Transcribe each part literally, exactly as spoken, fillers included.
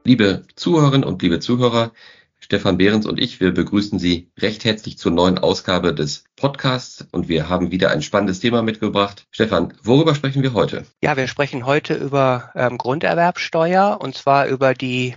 Liebe Zuhörerinnen und liebe Zuhörer, Stefan Behrens und ich, wir begrüßen Sie recht herzlich zur neuen Ausgabe des Podcasts und wir haben wieder ein spannendes Thema mitgebracht. Stefan, worüber sprechen wir heute? Ja, wir sprechen heute über ähm, Grunderwerbsteuer und zwar über die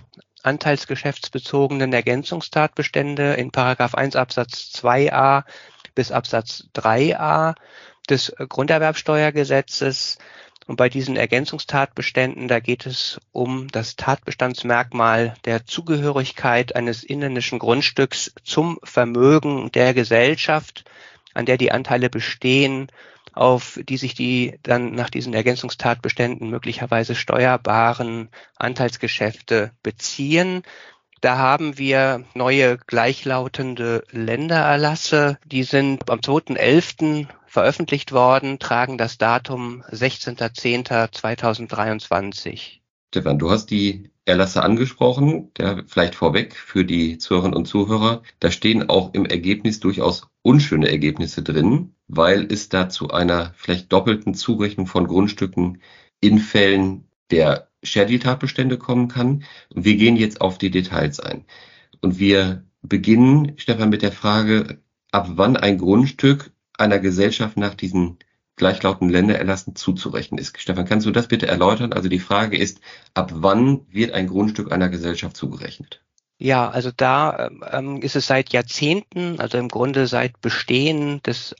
anteilsgeschäftsbezogenen Ergänzungstatbestände in Paragraph eins Absatz zwei a bis Absatz drei a des Grunderwerbsteuergesetzes. Und bei diesen Ergänzungstatbeständen, da geht es um das Tatbestandsmerkmal der Zugehörigkeit eines inländischen Grundstücks zum Vermögen der Gesellschaft, an der die Anteile bestehen, auf die sich die dann nach diesen Ergänzungstatbeständen möglicherweise steuerbaren Anteilsgeschäfte beziehen. Da haben wir neue gleichlautende Ländererlasse. Die sind am zweiten elften veröffentlicht worden, tragen das Datum sechzehnter zehnter zweitausenddreiundzwanzig. Stefan, du hast die Erlasse angesprochen, der vielleicht vorweg für die Zuhörerinnen und Zuhörer. Da stehen auch im Ergebnis durchaus unschöne Ergebnisse drin, weil es da zu einer vielleicht doppelten Zurechnung von Grundstücken in Fällen der Share Deal Tatbestände kommen kann. Und wir gehen jetzt auf die Details ein. Und wir beginnen, Stefan, mit der Frage, ab wann ein Grundstück einer Gesellschaft nach diesen gleichlautenden Ländererlassen zuzurechnen ist. Stefan, kannst du das bitte erläutern? Also die Frage ist, ab wann wird ein Grundstück einer Gesellschaft zugerechnet? Ja, also da ähm, ist es seit Jahrzehnten, also im Grunde seit Bestehen des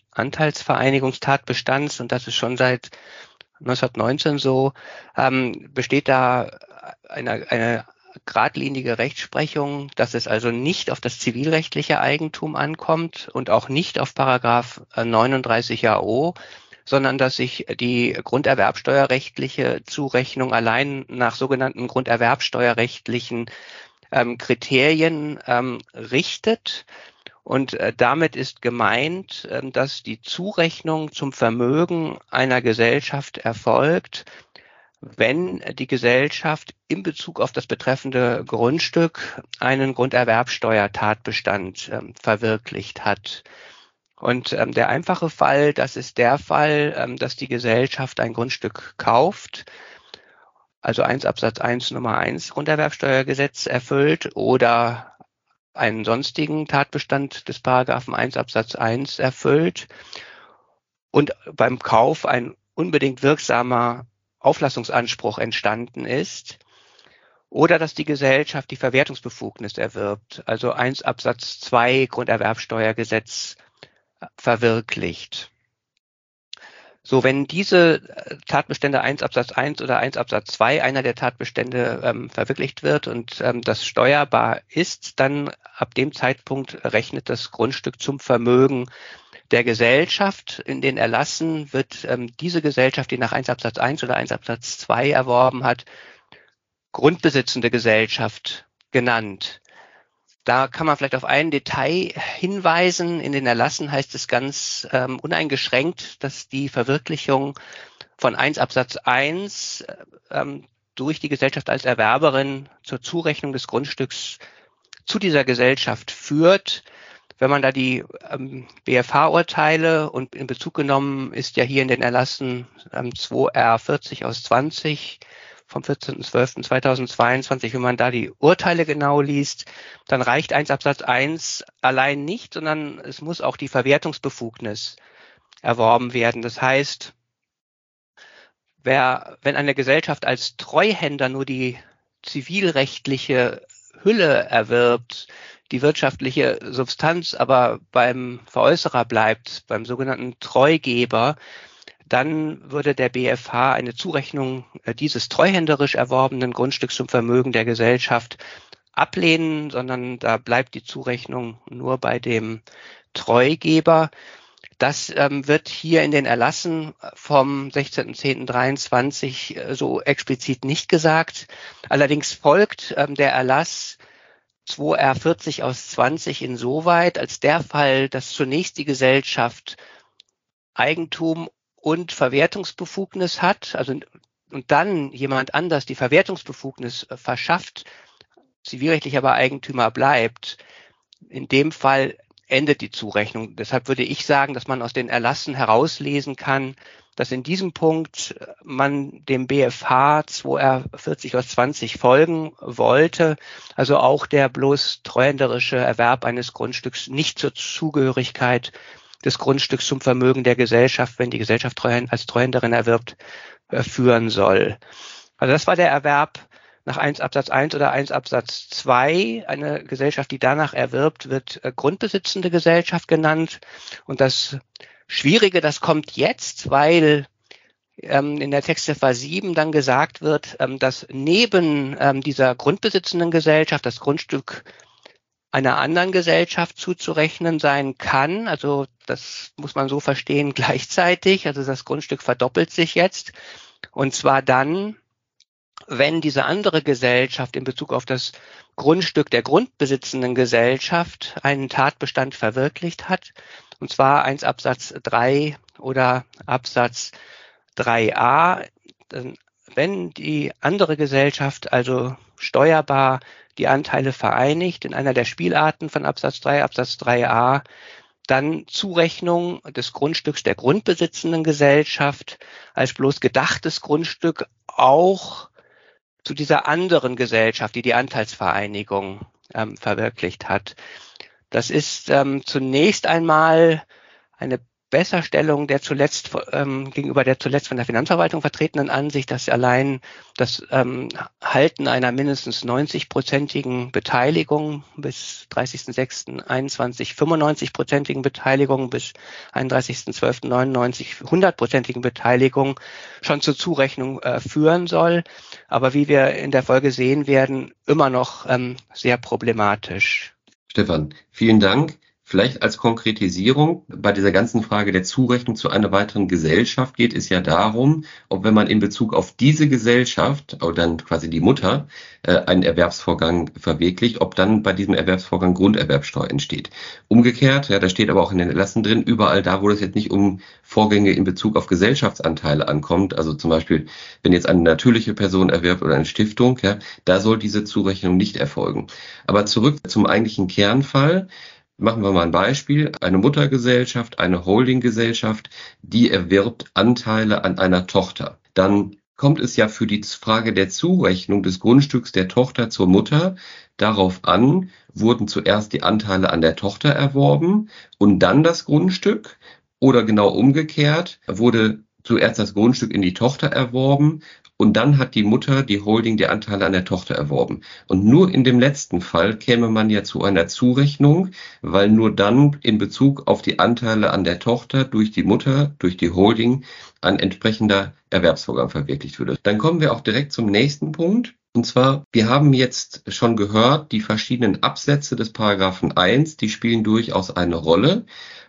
Anteilsvereinigungstatbestands, und das ist schon seit neunzehnhundertneunzehn so, ähm, besteht da eine, eine geradlinige Rechtsprechung, dass es also nicht auf das zivilrechtliche Eigentum ankommt und auch nicht auf Paragraph neununddreißig A O, sondern dass sich die grunderwerbsteuerrechtliche Zurechnung allein nach sogenannten grunderwerbsteuerrechtlichen ähm, Kriterien ähm, richtet. Und äh, damit ist gemeint, äh, dass die Zurechnung zum Vermögen einer Gesellschaft erfolgt, wenn die Gesellschaft in Bezug auf das betreffende Grundstück einen Grunderwerbsteuertatbestand äh, verwirklicht hat. Und ähm, der einfache Fall, das ist der Fall, ähm, dass die Gesellschaft ein Grundstück kauft, also eins Absatz eins Nummer eins Grunderwerbsteuergesetz erfüllt oder einen sonstigen Tatbestand des Paragraphen eins Absatz eins erfüllt und beim Kauf ein unbedingt wirksamer Auflassungsanspruch entstanden ist, oder dass die Gesellschaft die Verwertungsbefugnis erwirbt, also eins Absatz zwei Grunderwerbsteuergesetz verwirklicht. So, wenn diese Tatbestände eins Absatz eins oder eins Absatz zwei einer der Tatbestände ähm, verwirklicht wird und ähm, das steuerbar ist, dann ab dem Zeitpunkt rechnet das Grundstück zum Vermögen der Gesellschaft. In den Erlassen wird ähm, diese Gesellschaft, die nach eins Absatz eins oder eins Absatz zwei erworben hat, grundbesitzende Gesellschaft genannt. Da kann man vielleicht auf ein Detail hinweisen. In den Erlassen heißt es ganz ähm, uneingeschränkt, dass die Verwirklichung von eins Absatz eins ähm, durch die Gesellschaft als Erwerberin zur Zurechnung des Grundstücks zu dieser Gesellschaft führt. Wenn man da die ähm, B F H-Urteile, und in Bezug genommen ist ja hier in den Erlassen ähm, zwei R vierzig aus zwanzig vom vierzehnten zwölften zweitausendzweiundzwanzig, wenn man da die Urteile genau liest, dann reicht eins Absatz eins allein nicht, sondern es muss auch die Verwertungsbefugnis erworben werden. Das heißt, wer, wenn eine Gesellschaft als Treuhänder nur die zivilrechtliche Hülle erwirbt, die wirtschaftliche Substanz aber beim Veräußerer bleibt, beim sogenannten Treugeber, dann würde der B F H eine Zurechnung dieses treuhänderisch erworbenen Grundstücks zum Vermögen der Gesellschaft ablehnen, sondern da bleibt die Zurechnung nur bei dem Treugeber. Das ähm, wird hier in den Erlassen vom sechzehnten zehnten dreiundzwanzig äh, so explizit nicht gesagt. Allerdings folgt ähm, der Erlass zwei R vierzig aus zwanzig insoweit, als der Fall, dass zunächst die Gesellschaft Eigentum und Verwertungsbefugnis hat, also und dann jemand anders die Verwertungsbefugnis verschafft, zivilrechtlich aber Eigentümer bleibt. In dem Fall endet die Zurechnung. Deshalb würde ich sagen, dass man aus den Erlassen herauslesen kann, dass in diesem Punkt man dem B F H zwei R vierzig aus zwanzig folgen wollte, also auch der bloß treuhänderische Erwerb eines Grundstücks nicht zur Zugehörigkeit des Grundstücks zum Vermögen der Gesellschaft, wenn die Gesellschaft als Treuhänderin erwirbt, führen soll. Also das war der Erwerb nach eins Absatz eins oder eins Absatz zwei. Eine Gesellschaft, die danach erwirbt, wird grundbesitzende Gesellschaft genannt. Und das Schwierige, das kommt jetzt, weil ähm, in der Textziffer sieben dann gesagt wird, ähm, dass neben ähm, dieser grundbesitzenden Gesellschaft das Grundstück einer anderen Gesellschaft zuzurechnen sein kann. Also das muss man so verstehen gleichzeitig. Also das Grundstück verdoppelt sich jetzt. Und zwar dann, wenn diese andere Gesellschaft in Bezug auf das Grundstück der grundbesitzenden Gesellschaft einen Tatbestand verwirklicht hat, und zwar eins Absatz drei oder Absatz drei a. Wenn die andere Gesellschaft also steuerbar die Anteile vereinigt in einer der Spielarten von Absatz drei, Absatz drei a, dann Zurechnung des Grundstücks der grundbesitzenden Gesellschaft als bloß gedachtes Grundstück auch zu dieser anderen Gesellschaft, die die Anteilsvereinigung ähm, verwirklicht hat. Das ist ähm, zunächst einmal eine Besserstellung der zuletzt ähm, gegenüber der zuletzt von der Finanzverwaltung vertretenen Ansicht, dass allein das ähm, Halten einer mindestens neunzig-prozentigen Beteiligung bis dreißigsten sechsten einundzwanzig fünfundneunzig-prozentigen Beteiligung bis einunddreißigsten zwölften neunundneunzig hundertprozentigen Beteiligung schon zur Zurechnung äh, führen soll, aber wie wir in der Folge sehen werden, immer noch ähm, sehr problematisch. Stefan, vielen Dank. Vielleicht als Konkretisierung, bei dieser ganzen Frage der Zurechnung zu einer weiteren Gesellschaft geht es ja darum, ob wenn man in Bezug auf diese Gesellschaft, oder dann quasi die Mutter, äh, einen Erwerbsvorgang verwirklicht, ob dann bei diesem Erwerbsvorgang Grunderwerbsteuer entsteht. Umgekehrt, ja, da steht aber auch in den Erlassen drin, überall da, wo es jetzt nicht um Vorgänge in Bezug auf Gesellschaftsanteile ankommt, also zum Beispiel, wenn jetzt eine natürliche Person erwirbt oder eine Stiftung, ja, da soll diese Zurechnung nicht erfolgen. Aber zurück zum eigentlichen Kernfall. Machen wir mal ein Beispiel. Eine Muttergesellschaft, eine Holdinggesellschaft, die erwirbt Anteile an einer Tochter. Dann kommt es ja für die Frage der Zurechnung des Grundstücks der Tochter zur Mutter darauf an, wurden zuerst die Anteile an der Tochter erworben und dann das Grundstück oder genau umgekehrt, wurde zuerst das Grundstück in die Tochter erworben und dann hat die Mutter, die Holding, die Anteile an der Tochter erworben. Und nur in dem letzten Fall käme man ja zu einer Zurechnung, weil nur dann in Bezug auf die Anteile an der Tochter durch die Mutter, durch die Holding, ein entsprechender Erwerbsvorgang verwirklicht würde. Dann kommen wir auch direkt zum nächsten Punkt. Und zwar, wir haben jetzt schon gehört, die verschiedenen Absätze des Paragraphen eins, die spielen durchaus eine Rolle.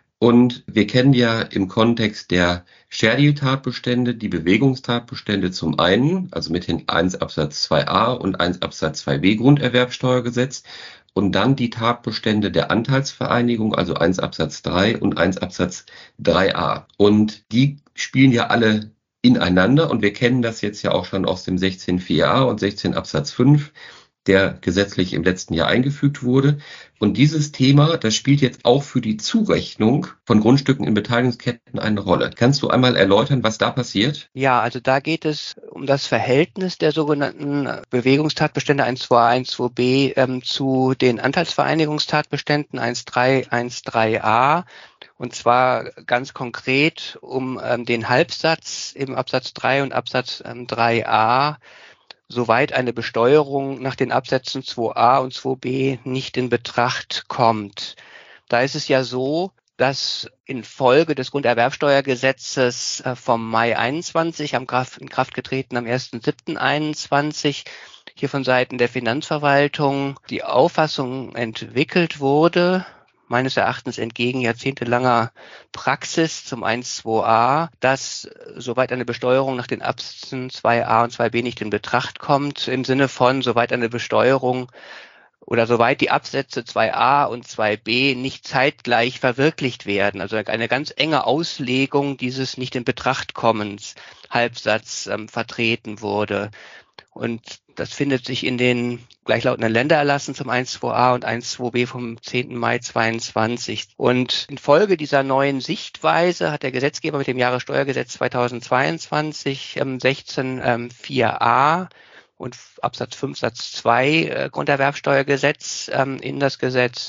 Und wir kennen ja im Kontext der Share-Deal-Tatbestände die Bewegungstatbestände zum einen, also mit den eins Absatz zwei a und eins Absatz zwei b Grunderwerbsteuergesetz und dann die Tatbestände der Anteilsvereinigung, also eins Absatz drei und eins Absatz drei a. Und die spielen ja alle ineinander und wir kennen das jetzt ja auch schon aus dem sechzehn vier a und sechzehn Absatz fünf, der gesetzlich im letzten Jahr eingefügt wurde. Und dieses Thema, das spielt jetzt auch für die Zurechnung von Grundstücken in Beteiligungsketten eine Rolle. Kannst du einmal erläutern, was da passiert? Ja, also da geht es um das Verhältnis der sogenannten Bewegungstatbestände eins zwei a, eins zwei b ähm, zu den Anteilsvereinigungstatbeständen eins drei, eins drei a. Und zwar ganz konkret um ähm, den Halbsatz im Absatz drei und Absatz ähm, drei a, soweit eine Besteuerung nach den Absätzen zwei a und zwei b nicht in Betracht kommt. Da ist es ja so, dass infolge des Grunderwerbsteuergesetzes vom Mai einundzwanzig, am Kraft, in Kraft getreten am ersten siebten einundzwanzig, hier von Seiten der Finanzverwaltung die Auffassung entwickelt wurde, meines Erachtens entgegen jahrzehntelanger Praxis zum eins zwei a, dass soweit eine Besteuerung nach den Absätzen zwei a und zwei b nicht in Betracht kommt, im Sinne von soweit eine Besteuerung oder soweit die Absätze zwei a und zwei b nicht zeitgleich verwirklicht werden. Also eine ganz enge Auslegung dieses Nicht-in-Betracht-Kommens Halbsatz ähm, vertreten wurde. Und das findet sich in den gleichlautenden Ländererlassen zum eins Punkt zwei a und eins Punkt zwei b vom zehnten Mai zweiundzwanzig. Und infolge dieser neuen Sichtweise hat der Gesetzgeber mit dem Jahressteuergesetz zweitausendzweiundzwanzig ähm, sechzehn Punkt vier a und Absatz fünf Satz zwei äh, Grunderwerbsteuergesetz ähm, in das Gesetz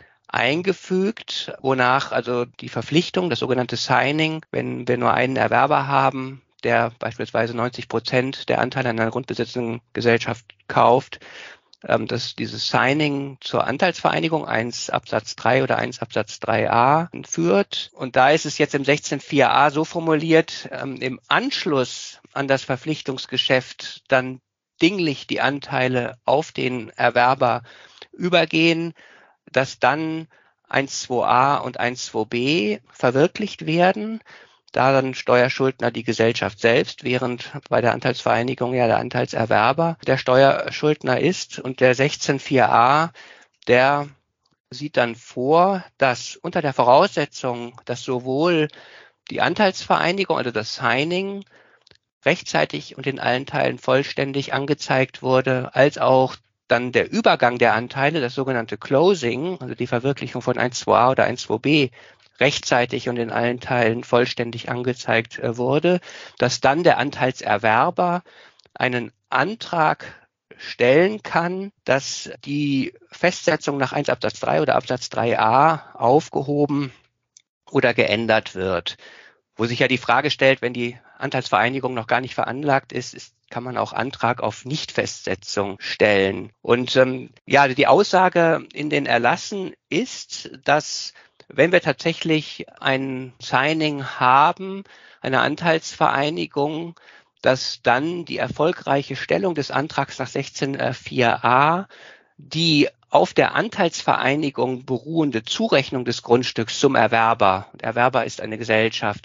eingefügt, wonach also die Verpflichtung, das sogenannte Signing, wenn wir nur einen Erwerber haben, der beispielsweise neunzig Prozent der Anteile an einer grundbesitzenden Gesellschaft kauft, ähm, dass dieses Signing zur Anteilsvereinigung eins Absatz drei oder eins Absatz drei a führt. Und da ist es jetzt im sechzehn Punkt vier a so formuliert, ähm, im Anschluss an das Verpflichtungsgeschäft dann dinglich die Anteile auf den Erwerber übergehen, dass dann eins Punkt zwei a und eins Punkt zwei b verwirklicht werden, da dann Steuerschuldner die Gesellschaft selbst, während bei der Anteilsvereinigung ja der Anteilserwerber der Steuerschuldner ist. Und der sechzehn Punkt vier a, der sieht dann vor, dass unter der Voraussetzung, dass sowohl die Anteilsvereinigung, also das Signing, rechtzeitig und in allen Teilen vollständig angezeigt wurde, als auch dann der Übergang der Anteile, das sogenannte Closing, also die Verwirklichung von eins Punkt zwei a oder eins Punkt zwei b, rechtzeitig und in allen Teilen vollständig angezeigt wurde, dass dann der Anteilserwerber einen Antrag stellen kann, dass die Festsetzung nach eins Absatz drei oder Absatz drei a aufgehoben oder geändert wird. Wo sich ja die Frage stellt, wenn die Anteilsvereinigung noch gar nicht veranlagt ist, ist kann man auch Antrag auf Nichtfestsetzung stellen. Und ähm, ja, die Aussage in den Erlassen ist, dass wenn wir tatsächlich ein Signing haben, eine Anteilsvereinigung, dass dann die erfolgreiche Stellung des Antrags nach sechzehn Punkt vier a die auf der Anteilsvereinigung beruhende Zurechnung des Grundstücks zum Erwerber, und Erwerber ist eine Gesellschaft,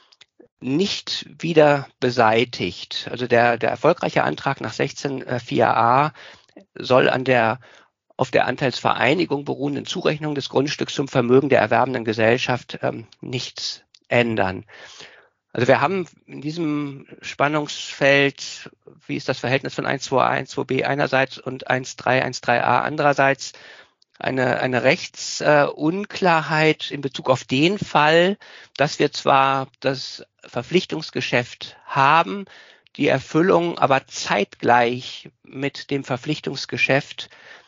nicht wieder beseitigt. Also der, der erfolgreiche Antrag nach sechzehn Punkt vier a soll an der auf der Anteilsvereinigung beruhenden Zurechnung des Grundstücks zum Vermögen der erwerbenden Gesellschaft ähm, nichts ändern. Also wir haben in diesem Spannungsfeld, wie ist das Verhältnis von eins Punkt zwei a, eins Punkt zwei b einerseits und eins Punkt drei, eins Punkt drei a andererseits, eine, eine Rechtsunklarheit äh, in Bezug auf den Fall, dass wir zwar das Verpflichtungsgeschäft haben, die Erfüllung aber zeitgleich mit dem Verpflichtungsgeschäft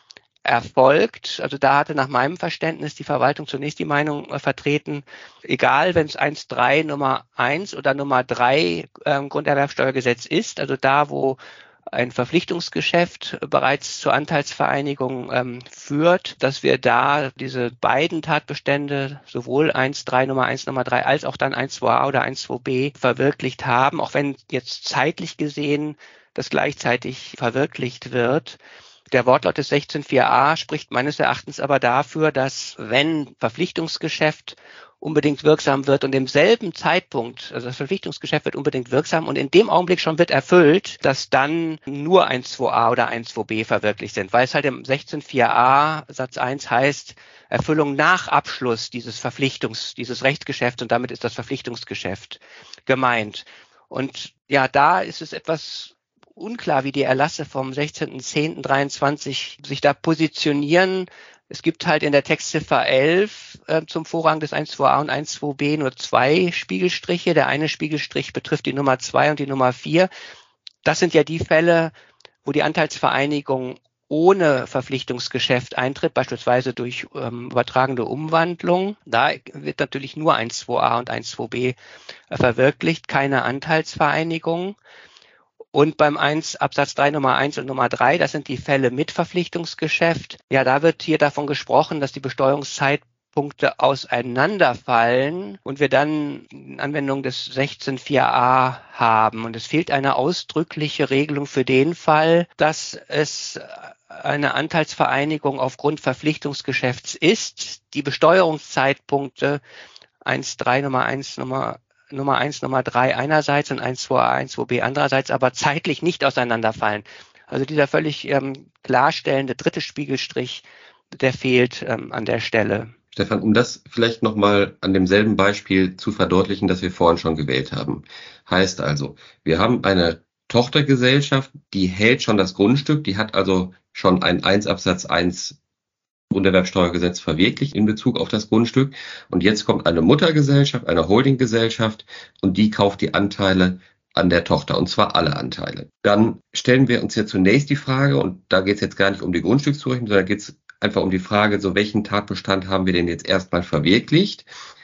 erfolgt. Also da hatte nach meinem Verständnis die Verwaltung zunächst die Meinung äh, vertreten, egal wenn es eins Punkt drei Nummer eins oder Nummer drei ähm, Grunderwerbsteuergesetz ist, also da, wo ein Verpflichtungsgeschäft bereits zur Anteilsvereinigung ähm, führt, dass wir da diese beiden Tatbestände, sowohl eins Punkt drei Nummer eins, Nummer drei, als auch dann eins Punkt zwei a oder eins Punkt zwei b verwirklicht haben, auch wenn jetzt zeitlich gesehen das gleichzeitig verwirklicht wird. Der Wortlaut des sechzehn Punkt vier a spricht meines Erachtens aber dafür, dass wenn Verpflichtungsgeschäft unbedingt wirksam wird und im selben Zeitpunkt, also das Verpflichtungsgeschäft wird unbedingt wirksam und in dem Augenblick schon wird erfüllt, dass dann nur eins Punkt zwei a oder eins Punkt zwei b verwirklicht sind, weil es halt im sechzehn Punkt vier a Satz eins heißt, Erfüllung nach Abschluss dieses Verpflichtungs, dieses Rechtsgeschäfts und damit ist das Verpflichtungsgeschäft gemeint. Und ja, da ist es etwas unklar, wie die Erlasse vom sechzehnten zehnten dreiundzwanzig sich da positionieren. Es gibt halt in der Textziffer elf äh, zum Vorrang des eins Punkt zwei a und eins Punkt zwei b nur zwei Spiegelstriche. Der eine Spiegelstrich betrifft die Nummer zwei und die Nummer vier. Das sind ja die Fälle, wo die Anteilsvereinigung ohne Verpflichtungsgeschäft eintritt, beispielsweise durch ähm, übertragende Umwandlung. Da wird natürlich nur eins Punkt zwei a und eins Punkt zwei b äh, verwirklicht, keine Anteilsvereinigung. Und beim eins Absatz drei Nummer eins und Nummer drei, das sind die Fälle mit Verpflichtungsgeschäft. Ja, da wird hier davon gesprochen, dass die Besteuerungszeitpunkte auseinanderfallen und wir dann Anwendung des sechzehn Punkt vier a haben. Und es fehlt eine ausdrückliche Regelung für den Fall, dass es eine Anteilsvereinigung aufgrund Verpflichtungsgeschäfts ist. Die Besteuerungszeitpunkte eins Punkt drei Nummer eins Nummer Nummer eins, Nummer drei einerseits und eins Punkt zwei a, eins Punkt zwei b andererseits, aber zeitlich nicht auseinanderfallen. Also dieser völlig ähm, klarstellende dritte Spiegelstrich, der fehlt ähm, an der Stelle. Stefan, um das vielleicht nochmal an demselben Beispiel zu verdeutlichen, das wir vorhin schon gewählt haben. Heißt also, wir haben eine Tochtergesellschaft, die hält schon das Grundstück, die hat also schon ein eins Absatz eins Grunderwerbsteuergesetz verwirklicht in Bezug auf das Grundstück. Und jetzt kommt eine Muttergesellschaft, eine Holdinggesellschaft und die kauft die Anteile an der Tochter, und zwar alle Anteile. Dann stellen wir uns ja zunächst die Frage, und da geht es jetzt gar nicht um die Grundstückszurechnung, sondern geht es einfach um die Frage, so welchen Tatbestand haben wir denn jetzt erstmal verwirklicht?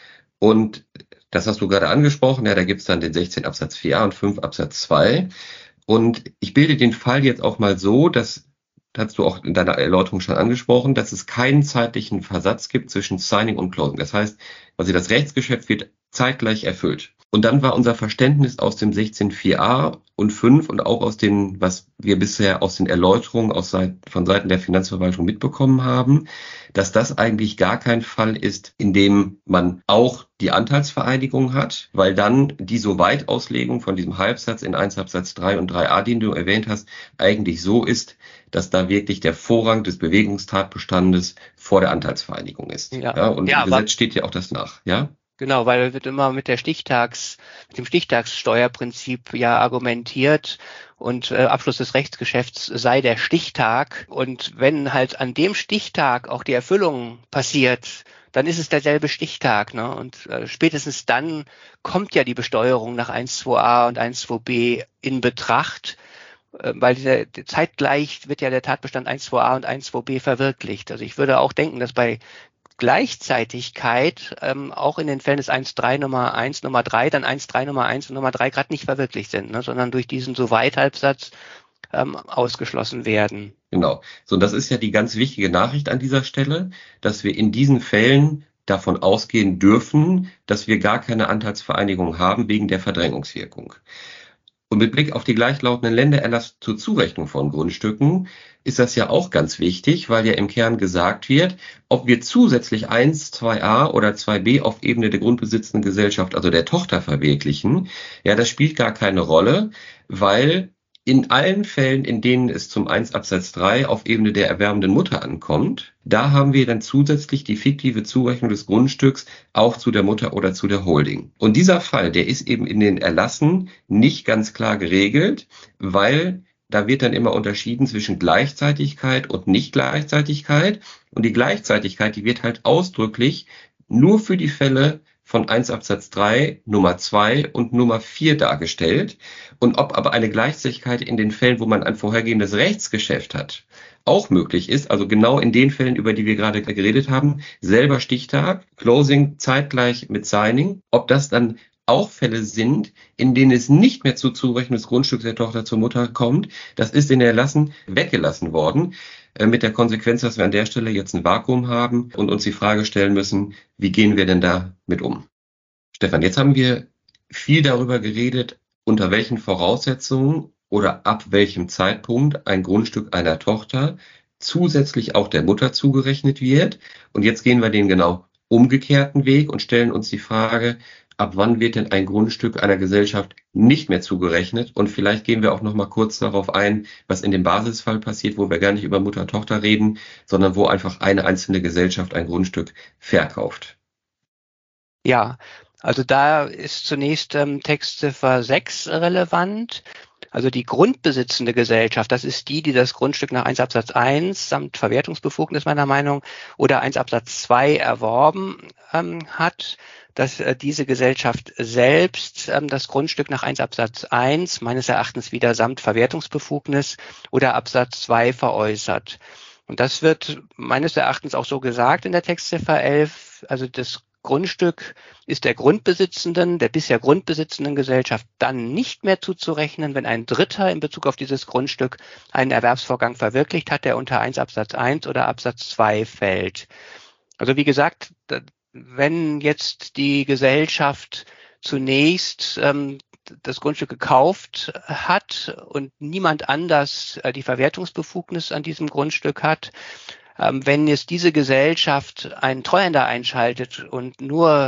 Und das hast du gerade angesprochen, ja, da gibt es dann den sechzehn Absatz vier a und fünf Absatz zwei. Und ich bilde den Fall jetzt auch mal so, dass, das hast du auch in deiner Erläuterung schon angesprochen, dass es keinen zeitlichen Versatz gibt zwischen Signing und Closing. Das heißt, also das Rechtsgeschäft wird zeitgleich erfüllt. Und dann war unser Verständnis aus dem sechzehn vier a und fünf und auch aus den, was wir bisher aus den Erläuterungen aus Seiten, von Seiten der Finanzverwaltung mitbekommen haben, dass das eigentlich gar kein Fall ist, in dem man auch die Anteilsvereinigung hat, weil dann die So-Weit-Auslegung von diesem Halbsatz in eins Absatz drei und drei a, den du erwähnt hast, eigentlich so ist, dass da wirklich der Vorrang des Bewegungstatbestandes vor der Anteilsvereinigung ist. Ja, ja und ja, im Gesetz steht ja auch das nach, ja? Genau, weil wird immer mit der Stichtags, mit dem Stichtagssteuerprinzip ja argumentiert und äh, Abschluss des Rechtsgeschäfts sei der Stichtag. Und wenn halt an dem Stichtag auch die Erfüllung passiert, dann ist es derselbe Stichtag, ne? Und äh, spätestens dann kommt ja die Besteuerung nach eins zwei a und eins zwei b in Betracht, äh, weil der, zeitgleich wird ja der Tatbestand eins zwei a und eins zwei b verwirklicht. Also ich würde auch denken, dass bei Gleichzeitigkeit ähm, auch in den Fällen des eins drei Nummer eins, Nummer drei, dann eins drei Nummer eins und Nummer drei gerade nicht verwirklicht sind, ne, sondern durch diesen So-Weit-Halbsatz ähm, ausgeschlossen werden. Genau. So, und das ist ja die ganz wichtige Nachricht an dieser Stelle, dass wir in diesen Fällen davon ausgehen dürfen, dass wir gar keine Anteilsvereinigung haben wegen der Verdrängungswirkung. Und mit Blick auf die gleichlautenden Ländererlass zur Zurechnung von Grundstücken ist das ja auch ganz wichtig, weil ja im Kern gesagt wird, ob wir zusätzlich eins, zwei a oder zwei b auf Ebene der grundbesitzenden Gesellschaft, also der Tochter, verwirklichen. Ja, das spielt gar keine Rolle, weil in allen Fällen, in denen es zum eins Absatz drei auf Ebene der erwerbenden Mutter ankommt, da haben wir dann zusätzlich die fiktive Zurechnung des Grundstücks auch zu der Mutter oder zu der Holding. Und dieser Fall, der ist eben in den Erlassen nicht ganz klar geregelt, weil da wird dann immer unterschieden zwischen Gleichzeitigkeit und Nicht-Gleichzeitigkeit. Und die Gleichzeitigkeit, die wird halt ausdrücklich nur für die Fälle von eins Absatz drei, Nummer zwei und Nummer vier dargestellt. Und ob aber eine Gleichzeitigkeit in den Fällen, wo man ein vorhergehendes Rechtsgeschäft hat, auch möglich ist, also genau in den Fällen, über die wir gerade geredet haben, selber Stichtag, Closing zeitgleich mit Signing, ob das dann auch Fälle sind, in denen es nicht mehr zur Zurechnung des Grundstücks der Tochter zur Mutter kommt, das ist in den Erlassen weggelassen worden, mit der Konsequenz, dass wir an der Stelle jetzt ein Vakuum haben und uns die Frage stellen müssen, wie gehen wir denn da mit um? Stefan, jetzt haben wir viel darüber geredet, unter welchen Voraussetzungen oder ab welchem Zeitpunkt ein Grundstück einer Tochter zusätzlich auch der Mutter zugerechnet wird. Und jetzt gehen wir den genau umgekehrten Weg und stellen uns die Frage, ab wann wird denn ein Grundstück einer Gesellschaft nicht mehr zugerechnet? Und vielleicht gehen wir auch noch mal kurz darauf ein, was in dem Basisfall passiert, wo wir gar nicht über Mutter und Tochter reden, sondern wo einfach eine einzelne Gesellschaft ein Grundstück verkauft. Ja, also da ist zunächst ähm, Textziffer sechs relevant. Also die grundbesitzende Gesellschaft, das ist die, die das Grundstück nach eins Absatz eins samt Verwertungsbefugnis meiner Meinung oder eins Absatz zwei erworben ähm, hat, dass äh, diese Gesellschaft selbst ähm, das Grundstück nach eins Absatz eins meines Erachtens wieder samt Verwertungsbefugnis oder Absatz zwei veräußert. Und das wird meines Erachtens auch so gesagt in der Textziffer elf, also das Grundstück ist der Grundbesitzenden, der bisher Grundbesitzenden Gesellschaft dann nicht mehr zuzurechnen, wenn ein Dritter in Bezug auf dieses Grundstück einen Erwerbsvorgang verwirklicht hat, der unter eins Absatz eins oder Absatz zwei fällt. Also wie gesagt, wenn jetzt die Gesellschaft zunächst ähm, das Grundstück gekauft hat und niemand anders äh, die Verwertungsbefugnis an diesem Grundstück hat, wenn jetzt diese Gesellschaft einen Treuhänder einschaltet und nur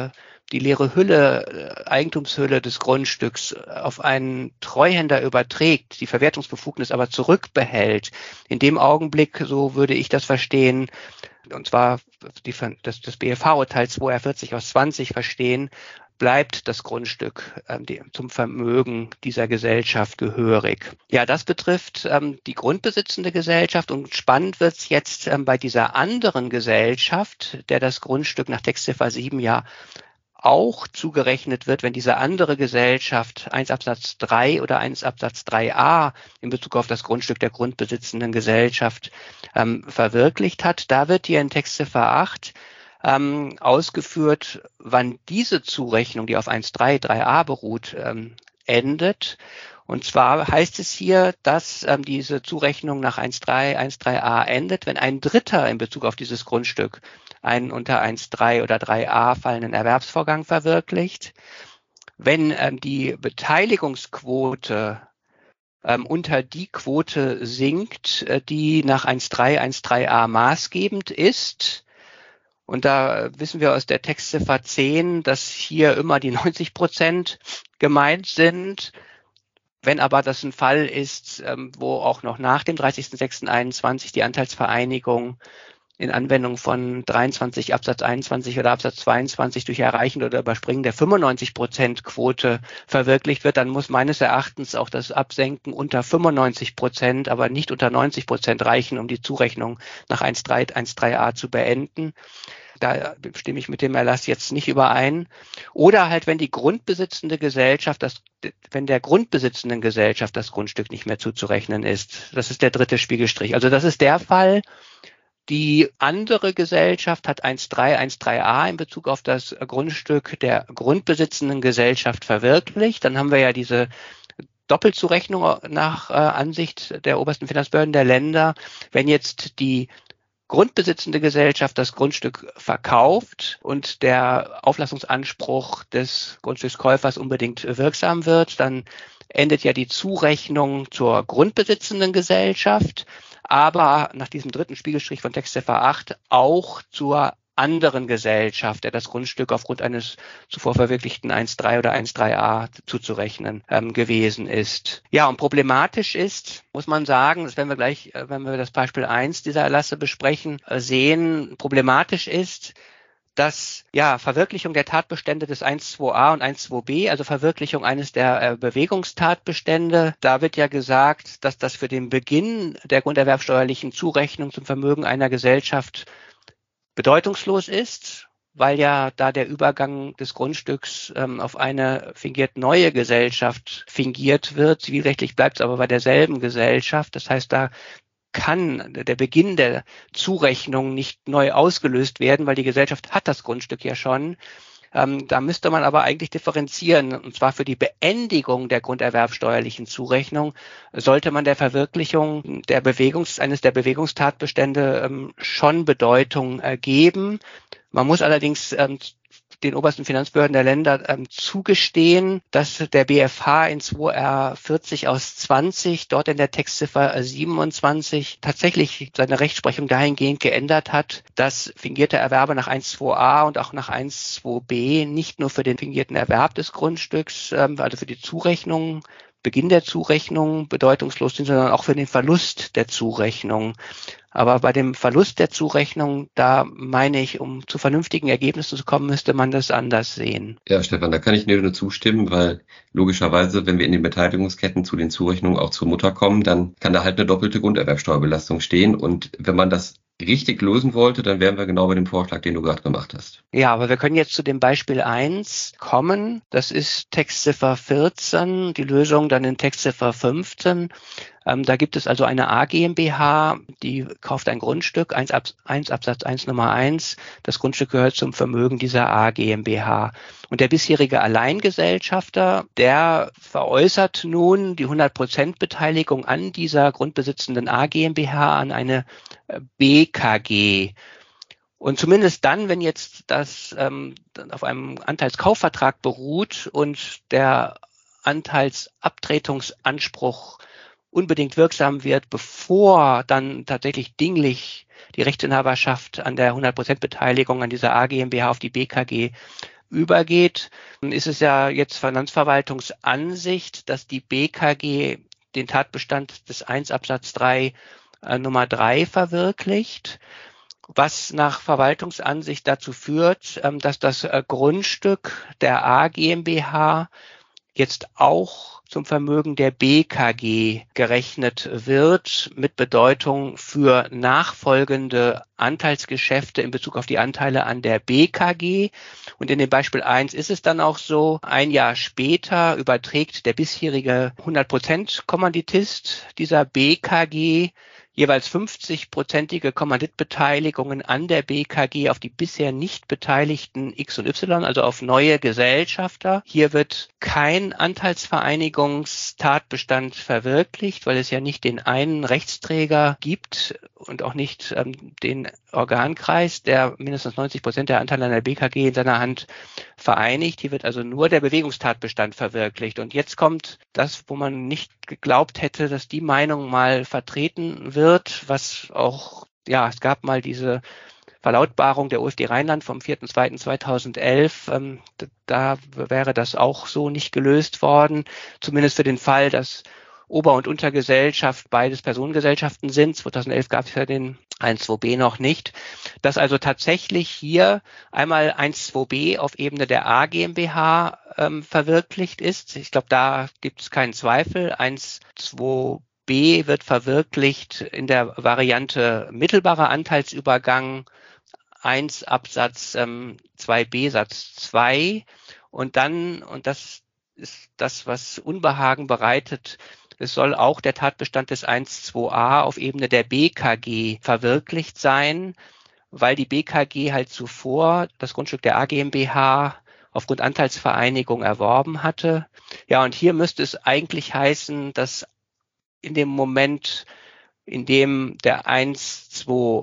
die leere Hülle, Eigentumshülle des Grundstücks auf einen Treuhänder überträgt, die Verwertungsbefugnis aber zurückbehält, in dem Augenblick, so würde ich das verstehen, und zwar die, das, das B F H-Urteil zwei R vierzig aus zwanzig verstehen, bleibt das Grundstück ähm, die, zum Vermögen dieser Gesellschaft gehörig. Ja, das betrifft ähm, die grundbesitzende Gesellschaft, und spannend wird es jetzt ähm, bei dieser anderen Gesellschaft, der das Grundstück nach Textziffer sieben ja auch zugerechnet wird, wenn diese andere Gesellschaft eins Absatz drei oder eins Absatz drei a in Bezug auf das Grundstück der grundbesitzenden Gesellschaft ähm, verwirklicht hat. Da wird hier in Textziffer acht ähm, ausgeführt, wann diese Zurechnung, die auf eins drei, drei a beruht, ähm, endet. Und zwar heißt es hier, dass ähm, diese Zurechnung nach eins drei, eins drei a endet, wenn ein Dritter in Bezug auf dieses Grundstück einen unter eins drei oder drei a fallenden Erwerbsvorgang verwirklicht. Wenn ähm, die Beteiligungsquote ähm, unter die Quote sinkt, äh, die nach eins drei, eins drei a maßgebend ist, und da wissen wir aus der Textziffer zehn, dass hier immer die neunzig Prozent gemeint sind. Wenn aber das ein Fall ist, ähm, wo auch noch nach dem dreißigsten sechsten einundzwanzig die Anteilsvereinigung in Anwendung von dreiundzwanzig Absatz einundzwanzig oder Absatz zweiundzwanzig durch Erreichen oder Überspringen der fünfundneunzig Prozent Quote verwirklicht wird, dann muss meines Erachtens auch das Absenken unter fünfundneunzig Prozent, aber nicht unter neunzig Prozent reichen, um die Zurechnung nach eins drei, eins drei a zu beenden. Da stimme ich mit dem Erlass jetzt nicht überein. Oder halt, wenn die grundbesitzende Gesellschaft, das, wenn der grundbesitzenden Gesellschaft das Grundstück nicht mehr zuzurechnen ist. Das ist der dritte Spiegelstrich. Also das ist der Fall. Die andere Gesellschaft hat eins drei, eins drei a in Bezug auf das Grundstück der grundbesitzenden Gesellschaft verwirklicht. Dann haben wir ja diese Doppelzurechnung nach äh, Ansicht der obersten Finanzbehörden der Länder. Wenn jetzt die grundbesitzende Gesellschaft das Grundstück verkauft und der Auflassungsanspruch des Grundstückskäufers unbedingt wirksam wird, dann endet ja die Zurechnung zur grundbesitzenden Gesellschaft, aber nach diesem dritten Spiegelstrich von Textziffer acht auch zur anderen Gesellschaft, der das Grundstück aufgrund eines zuvor verwirklichten eins drei oder eins drei a zuzurechnen ähm, gewesen ist. Ja, und problematisch ist, muss man sagen, das werden wir gleich, äh, wenn wir das Beispiel eins dieser Erlasse besprechen, äh, sehen, problematisch ist, dass ja Verwirklichung der Tatbestände des eins zwei a und eins zwei b, also Verwirklichung eines der äh, Bewegungstatbestände, da wird ja gesagt, dass das für den Beginn der grunderwerbsteuerlichen Zurechnung zum Vermögen einer Gesellschaft bedeutungslos ist, weil ja da der Übergang des Grundstücks ähm, auf eine fingiert neue Gesellschaft fingiert wird. Zivilrechtlich bleibt es aber bei derselben Gesellschaft. Das heißt, da kann der Beginn der Zurechnung nicht neu ausgelöst werden, weil die Gesellschaft hat das Grundstück ja schon. Ähm, da müsste man aber eigentlich differenzieren. Und zwar für die Beendigung der grunderwerbsteuerlichen Zurechnung sollte man der Verwirklichung der Bewegungs-, eines der Bewegungstatbestände ähm, schon Bedeutung äh, geben. Man muss allerdings ähm, den obersten Finanzbehörden der Länder ähm, zugestehen, dass der B F H in zwei R vierzig aus zwanzig, dort in der Textziffer siebenundzwanzig, tatsächlich seine Rechtsprechung dahingehend geändert hat, dass fingierte Erwerbe nach eins zwei a und auch nach eins zwei b nicht nur für den fingierten Erwerb des Grundstücks, ähm, also für die Zurechnung, Beginn der Zurechnung bedeutungslos sind, sondern auch für den Verlust der Zurechnung. Aber bei dem Verlust der Zurechnung, da meine ich, um zu vernünftigen Ergebnissen zu kommen, müsste man das anders sehen. Ja, Stefan, da kann ich dir nur zustimmen, weil logischerweise, wenn wir in den Beteiligungsketten zu den Zurechnungen auch zur Mutter kommen, dann kann da halt eine doppelte Grunderwerbsteuerbelastung stehen. Und wenn man das richtig lösen wollte, dann wären wir genau bei dem Vorschlag, den du gerade gemacht hast. Ja, aber wir können jetzt zu dem Beispiel eins kommen. Das ist Textziffer vierzehn, die Lösung dann in Textziffer fünfzehn. Ähm, da gibt es also eine A GmbH, die kauft ein Grundstück, eins Absatz eins Nummer eins. Das Grundstück gehört zum Vermögen dieser A GmbH. Und der bisherige Alleingesellschafter, der veräußert nun die hundert Prozent Beteiligung an dieser grundbesitzenden A GmbH an eine B K G. Und zumindest dann, wenn jetzt das ähm, auf einem Anteilskaufvertrag beruht und der Anteilsabtretungsanspruch unbedingt wirksam wird, bevor dann tatsächlich dinglich die Rechtsinhaberschaft an der hundert Prozent Beteiligung an dieser A GmbH auf die B K G übergeht, ist es ja jetzt Finanzverwaltungsansicht, dass die B K G den Tatbestand des eins Absatz drei äh, Nummer drei verwirklicht, was nach Verwaltungsansicht dazu führt, ähm, dass das äh, Grundstück der A GmbH jetzt auch zum Vermögen der B K G gerechnet wird, mit Bedeutung für nachfolgende Anteilsgeschäfte in Bezug auf die Anteile an der B K G. Und in dem Beispiel eins ist es dann auch so, ein Jahr später überträgt der bisherige hundert Prozent Kommanditist dieser B K G jeweils fünfzig-prozentige Kommanditbeteiligungen an der B K G auf die bisher nicht beteiligten X und Y, also auf neue Gesellschafter. Hier wird kein Anteilsvereinigungstatbestand verwirklicht, weil es ja nicht den einen Rechtsträger gibt und auch nicht ähm, den Organkreis, der mindestens neunzig Prozent der Anteile an der B K G in seiner Hand vereinigt. Hier wird also nur der Bewegungstatbestand verwirklicht. Und jetzt kommt das, wo man nicht geglaubt hätte, dass die Meinung mal vertreten wird, was auch, ja, es gab mal diese Verlautbarung der O F D Rheinland vom vierten zweiten zweitausendelf. Ähm, da wäre das auch so nicht gelöst worden, zumindest für den Fall, dass Ober- und Untergesellschaft beides Personengesellschaften sind. zweitausendelf gab es ja den eins zwei b noch nicht. Dass also tatsächlich hier einmal eins zwei b auf Ebene der A GmbH ähm, verwirklicht ist. Ich glaube, da gibt es keinen Zweifel. eins zwei b wird verwirklicht in der Variante mittelbarer Anteilsübergang eins Absatz ähm, zwei b Satz zwei. Und dann, und das ist das, was Unbehagen bereitet, es soll auch der Tatbestand des eins zwei a auf Ebene der B K G verwirklicht sein, weil die B K G halt zuvor das Grundstück der A GmbH aufgrund Anteilsvereinigung erworben hatte. Ja, und hier müsste es eigentlich heißen, dass in dem Moment, in dem der eins zwei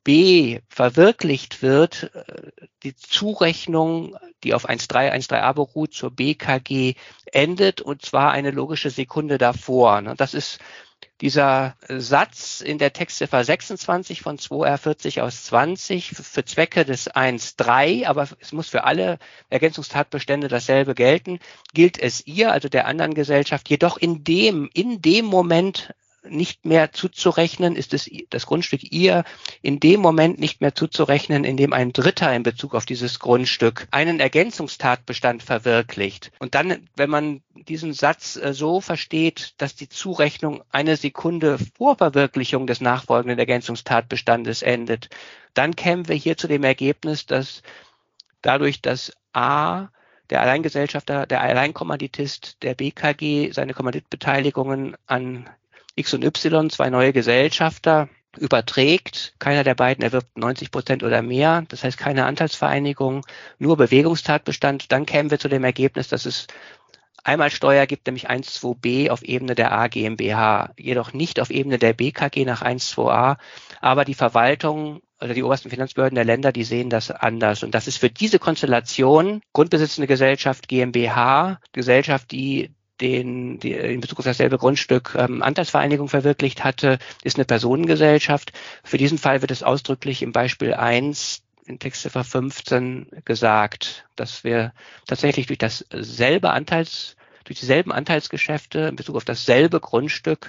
b verwirklicht wird, die Zurechnung, die auf eins drei, eins drei a beruht, zur B K G endet, und zwar eine logische Sekunde davor. Das ist dieser Satz in der Textziffer sechsundzwanzig von zwei R vierzig aus zwanzig für Zwecke des eins drei, aber es muss für alle Ergänzungstatbestände dasselbe gelten, gilt es ihr, also der anderen Gesellschaft, jedoch in dem, in dem Moment nicht mehr zuzurechnen, ist es das Grundstück ihr in dem Moment nicht mehr zuzurechnen, in dem ein Dritter in Bezug auf dieses Grundstück einen Ergänzungstatbestand verwirklicht. Und dann, wenn man diesen Satz äh, so versteht, dass die Zurechnung eine Sekunde vor Verwirklichung des nachfolgenden Ergänzungstatbestandes endet, dann kämen wir hier zu dem Ergebnis, dass dadurch, dass A, der Alleingesellschafter, der Alleinkommanditist der B K G seine Kommanditbeteiligungen an X und Y, zwei neue Gesellschafter, überträgt. Keiner der beiden erwirbt neunzig Prozent oder mehr. Das heißt keine Anteilsvereinigung, nur Bewegungstatbestand. Dann kämen wir zu dem Ergebnis, dass es einmal Steuer gibt, nämlich eins zwei b auf Ebene der A GmbH, jedoch nicht auf Ebene der B K G nach eins zwei a. Aber die Verwaltung oder die obersten Finanzbehörden der Länder, die sehen das anders. Und das ist für diese Konstellation grundbesitzende Gesellschaft GmbH, Gesellschaft, die den, die in Bezug auf dasselbe Grundstück ähm, Anteilsvereinigung verwirklicht hatte, ist eine Personengesellschaft. Für diesen Fall wird es ausdrücklich im Beispiel eins in Textziffer fünfzehn gesagt, dass wir tatsächlich durch dasselbe Anteils, durch dieselben Anteilsgeschäfte in Bezug auf dasselbe Grundstück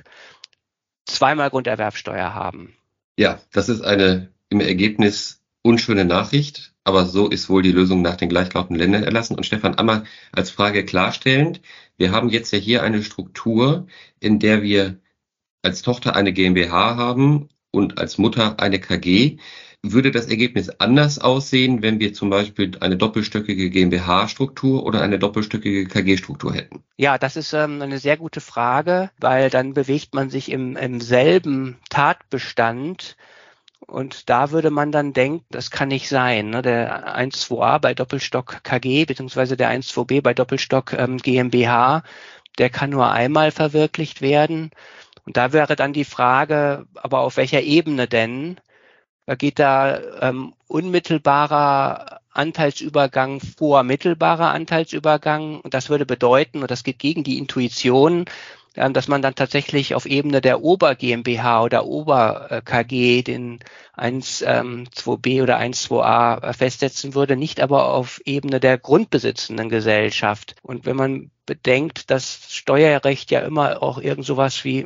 zweimal Grunderwerbsteuer haben. Ja, das ist eine im Ergebnis unschöne Nachricht, aber so ist wohl die Lösung nach den gleichlautenden Ländern erlassen. Und Stefan, einmal als Frage klarstellend, wir haben jetzt ja hier eine Struktur, in der wir als Tochter eine GmbH haben und als Mutter eine K G. Würde das Ergebnis anders aussehen, wenn wir zum Beispiel eine doppelstöckige GmbH-Struktur oder eine doppelstöckige K G-Struktur hätten? Ja, das ist ähm, eine sehr gute Frage, weil dann bewegt man sich im, im selben Tatbestand. Und da würde man dann denken, das kann nicht sein. Ne? Der eins zwei a bei Doppelstock K G beziehungsweise der eins zwei b bei Doppelstock ähm, GmbH, der kann nur einmal verwirklicht werden. Und da wäre dann die Frage, aber auf welcher Ebene denn? Da geht da ähm, unmittelbarer Anteilsübergang vor mittelbarer Anteilsübergang. Und das würde bedeuten, und das geht gegen die Intuition, ähm, dass man dann tatsächlich auf Ebene der Ober GmbH oder Ober K G den eins Punkt zwei b oder eins Punkt zwei a festsetzen würde, nicht aber auf Ebene der grundbesitzenden Gesellschaft. Und wenn man bedenkt, dass Steuerrecht ja immer auch irgend sowas wie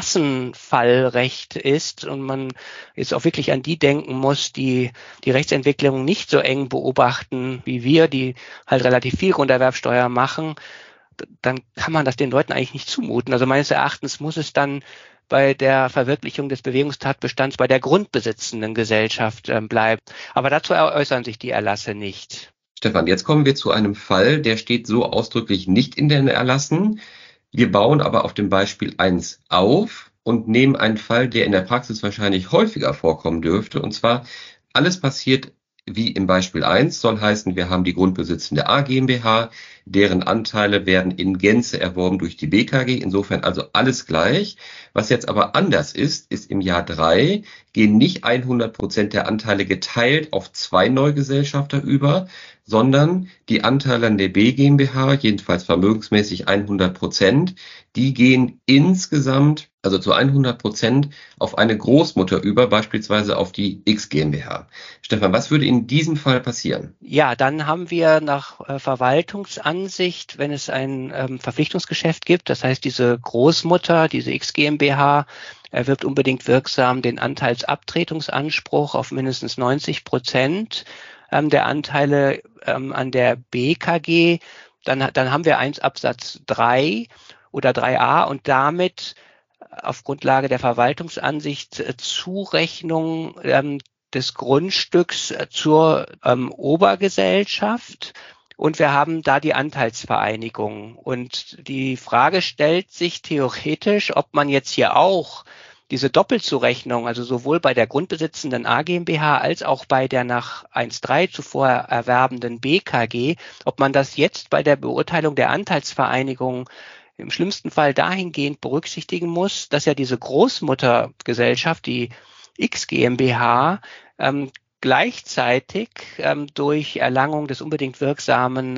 Massenfallrecht ist und man jetzt auch wirklich an die denken muss, die die Rechtsentwicklung nicht so eng beobachten wie wir, die halt relativ viel Grunderwerbsteuer machen, dann kann man das den Leuten eigentlich nicht zumuten. Also meines Erachtens muss es dann bei der Verwirklichung des Bewegungstatbestands bei der grundbesitzenden Gesellschaft äh, bleiben. Aber dazu äußern sich die Erlasse nicht. Stefan, jetzt kommen wir zu einem Fall, der steht so ausdrücklich nicht in den Erlassen. Wir bauen aber auf dem Beispiel eins auf und nehmen einen Fall, der in der Praxis wahrscheinlich häufiger vorkommen dürfte. Und zwar, alles passiert wie im Beispiel eins, soll heißen, wir haben die grundbesitzende A GmbH, deren Anteile werden in Gänze erworben durch die B K G, insofern also alles gleich. Was jetzt aber anders ist, ist im Jahr drei gehen nicht hundert Prozent der Anteile geteilt auf zwei Neugesellschafter über, sondern die Anteile an der B GmbH, jedenfalls vermögensmäßig hundert Prozent, die gehen insgesamt, also zu hundert Prozent, auf eine Großmutter über, beispielsweise auf die X GmbH. Stefan, was würde in diesem Fall passieren? Ja, dann haben wir nach äh, Verwaltungsansicht, wenn es ein ähm, Verpflichtungsgeschäft gibt, das heißt, diese Großmutter, diese X GmbH, erwirbt unbedingt wirksam den Anteilsabtretungsanspruch auf mindestens neunzig Prozent ähm, der Anteile ähm, an der B K G. Dann, dann haben wir eins Absatz drei oder drei a und damit auf Grundlage der Verwaltungsansicht äh, Zurechnung ähm, des Grundstücks äh, zur ähm, Obergesellschaft. Und wir haben da die Anteilsvereinigung. Und die Frage stellt sich theoretisch, ob man jetzt hier auch diese Doppelzurechnung, also sowohl bei der grundbesitzenden A GmbH als auch bei der nach eins Punkt drei zuvor erwerbenden B K G, ob man das jetzt bei der Beurteilung der Anteilsvereinigung im schlimmsten Fall dahingehend berücksichtigen muss, dass ja diese Großmuttergesellschaft, die X GmbH, ähm, gleichzeitig ähm, durch Erlangung des unbedingt wirksamen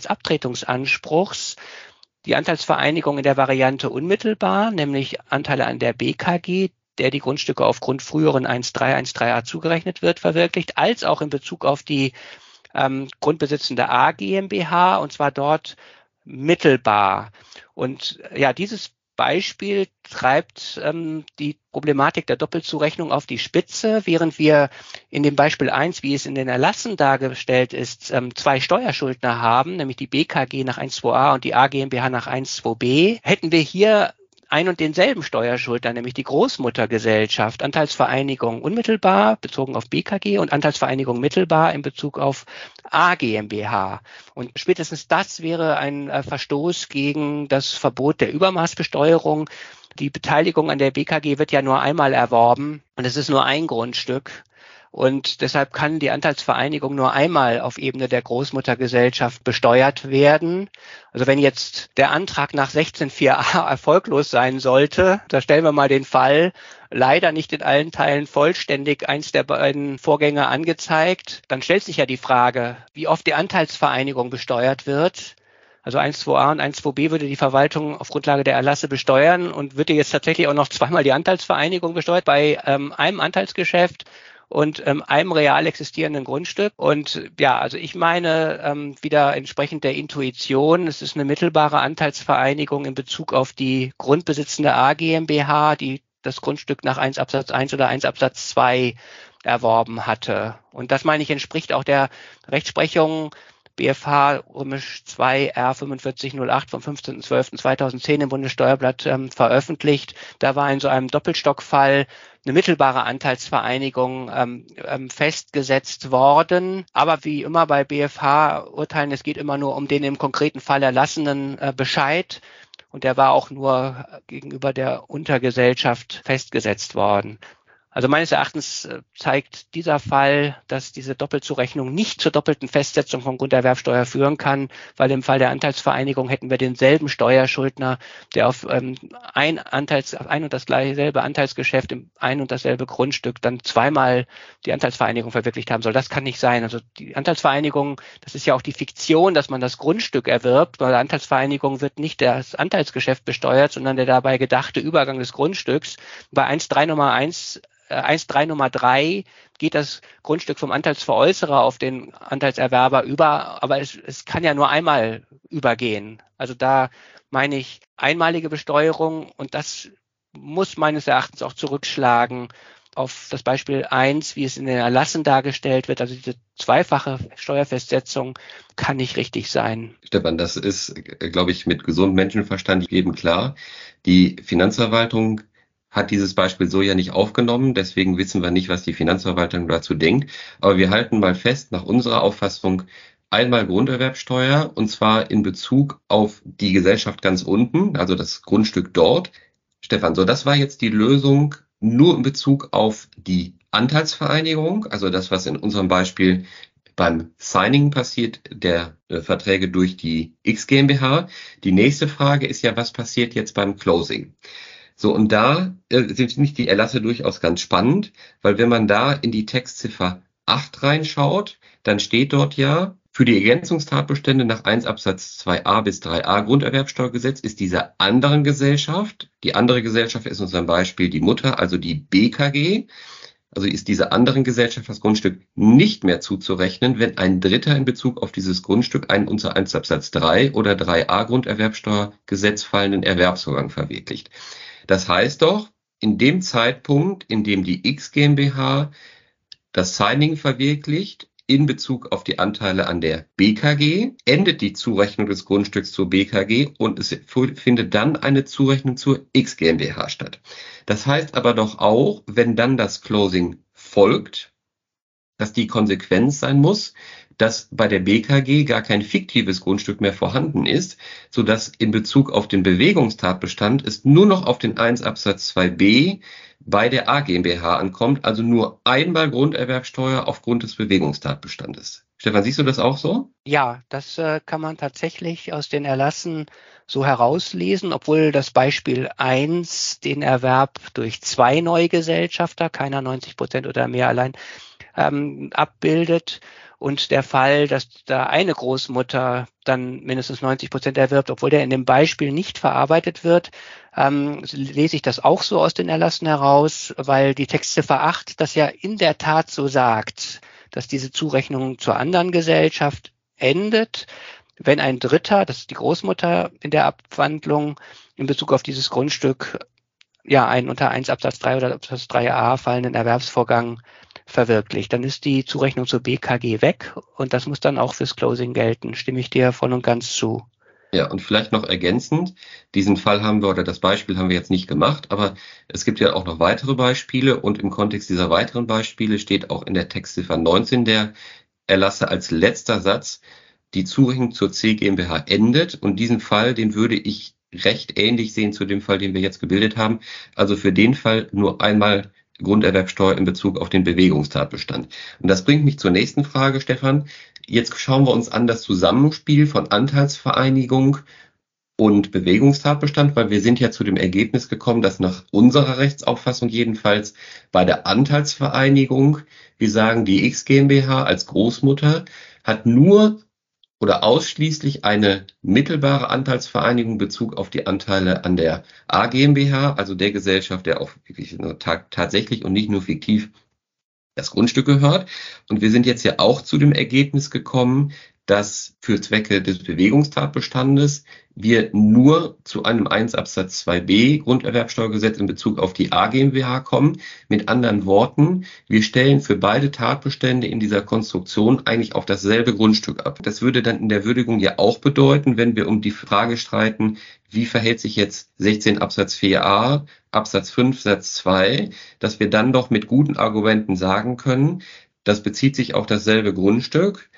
Anteilsabtretungsanspruchs die Anteilsvereinigung in der Variante unmittelbar, nämlich Anteile an der B K G, der die Grundstücke aufgrund früheren eins Punkt drei, eins Punkt drei a zugerechnet wird, verwirklicht, als auch in Bezug auf die ähm, grundbesitzende A GmbH, und zwar dort mittelbar. Und ja, dieses Beispiel treibt ähm, die Problematik der Doppelzurechnung auf die Spitze, während wir in dem Beispiel eins, wie es in den Erlassen dargestellt ist, ähm, zwei Steuerschuldner haben, nämlich die B K G nach eins Punkt zwei a und die A GmbH nach eins Punkt zwei b, hätten wir hier ein und denselben Steuerschuldner, nämlich die Großmuttergesellschaft, Anteilsvereinigung unmittelbar bezogen auf B K G und Anteilsvereinigung mittelbar in Bezug auf A GmbH. Und spätestens das wäre ein äh, Verstoß gegen das Verbot der Übermaßbesteuerung. Die Beteiligung an der B K G wird ja nur einmal erworben und es ist nur ein Grundstück. Und deshalb kann die Anteilsvereinigung nur einmal auf Ebene der Großmuttergesellschaft besteuert werden. Also wenn jetzt der Antrag nach sechzehn Absatz vier a erfolglos sein sollte, da stellen wir mal den Fall, leider nicht in allen Teilen vollständig eins der beiden Vorgänge angezeigt, dann stellt sich ja die Frage, wie oft die Anteilsvereinigung besteuert wird. Also eins Punkt zwei a und eins Punkt zwei b würde die Verwaltung auf Grundlage der Erlasse besteuern und würde jetzt tatsächlich auch noch zweimal die Anteilsvereinigung besteuert bei ähm, einem Anteilsgeschäft und ähm, einem real existierenden Grundstück. Und ja, also ich meine, ähm, wieder entsprechend der Intuition, es ist eine mittelbare Anteilsvereinigung in Bezug auf die grundbesitzende A GmbH, die das Grundstück nach eins Absatz eins oder eins Absatz zwei erworben hatte. Und das, meine ich, entspricht auch der Rechtsprechung B F H römisch zwei R fünfundvierzig null acht vom fünfzehnten zwölften zweitausendzehn im Bundessteuerblatt ähm, veröffentlicht. Da war in so einem Doppelstockfall eine mittelbare Anteilsvereinigung ähm, ähm, festgesetzt worden. Aber wie immer bei B F H-Urteilen, es geht immer nur um den im konkreten Fall erlassenen äh, Bescheid. Und der war auch nur gegenüber der Untergesellschaft festgesetzt worden. Also meines Erachtens zeigt dieser Fall, dass diese Doppelzurechnung nicht zur doppelten Festsetzung von Grunderwerbsteuer führen kann, weil im Fall der Anteilsvereinigung hätten wir denselben Steuerschuldner, der auf ähm, ein Anteils, auf ein und das selbe Anteilsgeschäft im ein und dasselbe Grundstück dann zweimal die Anteilsvereinigung verwirklicht haben soll. Das kann nicht sein. Also die Anteilsvereinigung, das ist ja auch die Fiktion, dass man das Grundstück erwirbt. Bei der Anteilsvereinigung wird nicht das Anteilsgeschäft besteuert, sondern der dabei gedachte Übergang des Grundstücks. Bei eins Punkt drei Nummer eins eins Punkt drei Nummer drei geht das Grundstück vom Anteilsveräußerer auf den Anteilserwerber über, aber es, es kann ja nur einmal übergehen. Also da meine ich einmalige Besteuerung und das muss meines Erachtens auch zurückschlagen auf das Beispiel eins, wie es in den Erlassen dargestellt wird. Also diese zweifache Steuerfestsetzung kann nicht richtig sein. Stefan, das ist, glaube ich, mit gesundem Menschenverstand jedem klar. Die Finanzverwaltung hat dieses Beispiel so ja nicht aufgenommen, deswegen wissen wir nicht, was die Finanzverwaltung dazu denkt. Aber wir halten mal fest, nach unserer Auffassung, einmal Grunderwerbsteuer, und zwar in Bezug auf die Gesellschaft ganz unten, also das Grundstück dort. Stefan, so das war jetzt die Lösung nur in Bezug auf die Anteilsvereinigung, also das, was in unserem Beispiel beim Signing passiert, der äh, Verträge durch die X GmbH. Die nächste Frage ist ja, was passiert jetzt beim Closing? So, und da äh, sind nicht die Erlasse durchaus ganz spannend, weil wenn man da in die Textziffer acht reinschaut, dann steht dort ja, für die Ergänzungstatbestände nach eins Absatz zwei a bis drei a Grunderwerbsteuergesetz ist dieser anderen Gesellschaft, die andere Gesellschaft ist in unserem Beispiel die Mutter, also die B K G, also ist dieser anderen Gesellschaft das Grundstück nicht mehr zuzurechnen, wenn ein Dritter in Bezug auf dieses Grundstück einen unter eins Absatz drei oder drei a Grunderwerbsteuergesetz fallenden Erwerbsvorgang verwirklicht. Das heißt doch, in dem Zeitpunkt, in dem die X GmbH das Signing verwirklicht, in Bezug auf die Anteile an der B K G, endet die Zurechnung des Grundstücks zur B K G und es findet dann eine Zurechnung zur X GmbH statt. Das heißt aber doch auch, wenn dann das Closing folgt, dass die Konsequenz sein muss, dass bei der B K G gar kein fiktives Grundstück mehr vorhanden ist, sodass in Bezug auf den Bewegungstatbestand es nur noch auf den eins Absatz zwei b bei der A GmbH ankommt, also nur einmal Grunderwerbsteuer aufgrund des Bewegungstatbestandes. Stefan, siehst du das auch so? Ja, das äh, kann man tatsächlich aus den Erlassen so herauslesen, obwohl das Beispiel eins den Erwerb durch zwei Neugesellschafter, keiner neunzig Prozent oder mehr allein, ähm, abbildet. Und der Fall, dass da eine Großmutter dann mindestens neunzig Prozent erwirbt, obwohl der in dem Beispiel nicht verarbeitet wird, ähm, lese ich das auch so aus den Erlassen heraus, weil die Textziffer acht das ja in der Tat so sagt, dass diese Zurechnung zur anderen Gesellschaft endet, wenn ein Dritter, das ist die Großmutter in der Abwandlung, in Bezug auf dieses Grundstück ja einen unter eins Absatz drei oder Absatz drei a fallenden Erwerbsvorgang verwirklicht. Dann ist die Zurechnung zur B K G weg und das muss dann auch fürs Closing gelten. Stimme ich dir voll und ganz zu. Ja, und vielleicht noch ergänzend, diesen Fall haben wir oder das Beispiel haben wir jetzt nicht gemacht, aber es gibt ja auch noch weitere Beispiele und im Kontext dieser weiteren Beispiele steht auch in der Textziffer neunzehn der Erlasse als letzter Satz, die Zurechnung zur C GmbH endet, und diesen Fall, den würde ich recht ähnlich sehen zu dem Fall, den wir jetzt gebildet haben. Also für den Fall nur einmal Grunderwerbsteuer in Bezug auf den Bewegungstatbestand. Und das bringt mich zur nächsten Frage, Stefan. Jetzt schauen wir uns an das Zusammenspiel von Anteilsvereinigung und Bewegungstatbestand, weil wir sind ja zu dem Ergebnis gekommen, dass nach unserer Rechtsauffassung jedenfalls bei der Anteilsvereinigung, wir sagen, die X GmbH als Großmutter hat nur oder ausschließlich eine mittelbare Anteilsvereinigung in Bezug auf die Anteile an der A GmbH, also der Gesellschaft, der auch wirklich nur tatsächlich und nicht nur fiktiv das Grundstück gehört. Und wir sind jetzt ja auch zu dem Ergebnis gekommen, dass für Zwecke des Bewegungstatbestandes wir nur zu einem eins Absatz zwei b Grunderwerbsteuergesetz in Bezug auf die A GmbH kommen. Mit anderen Worten, wir stellen für beide Tatbestände in dieser Konstruktion eigentlich auf dasselbe Grundstück ab. Das würde dann in der Würdigung ja auch bedeuten, wenn wir um die Frage streiten, wie verhält sich jetzt sechzehn Absatz vier a, Absatz fünf Satz zwei, dass wir dann doch mit guten Argumenten sagen können, das bezieht sich auf dasselbe Grundstück.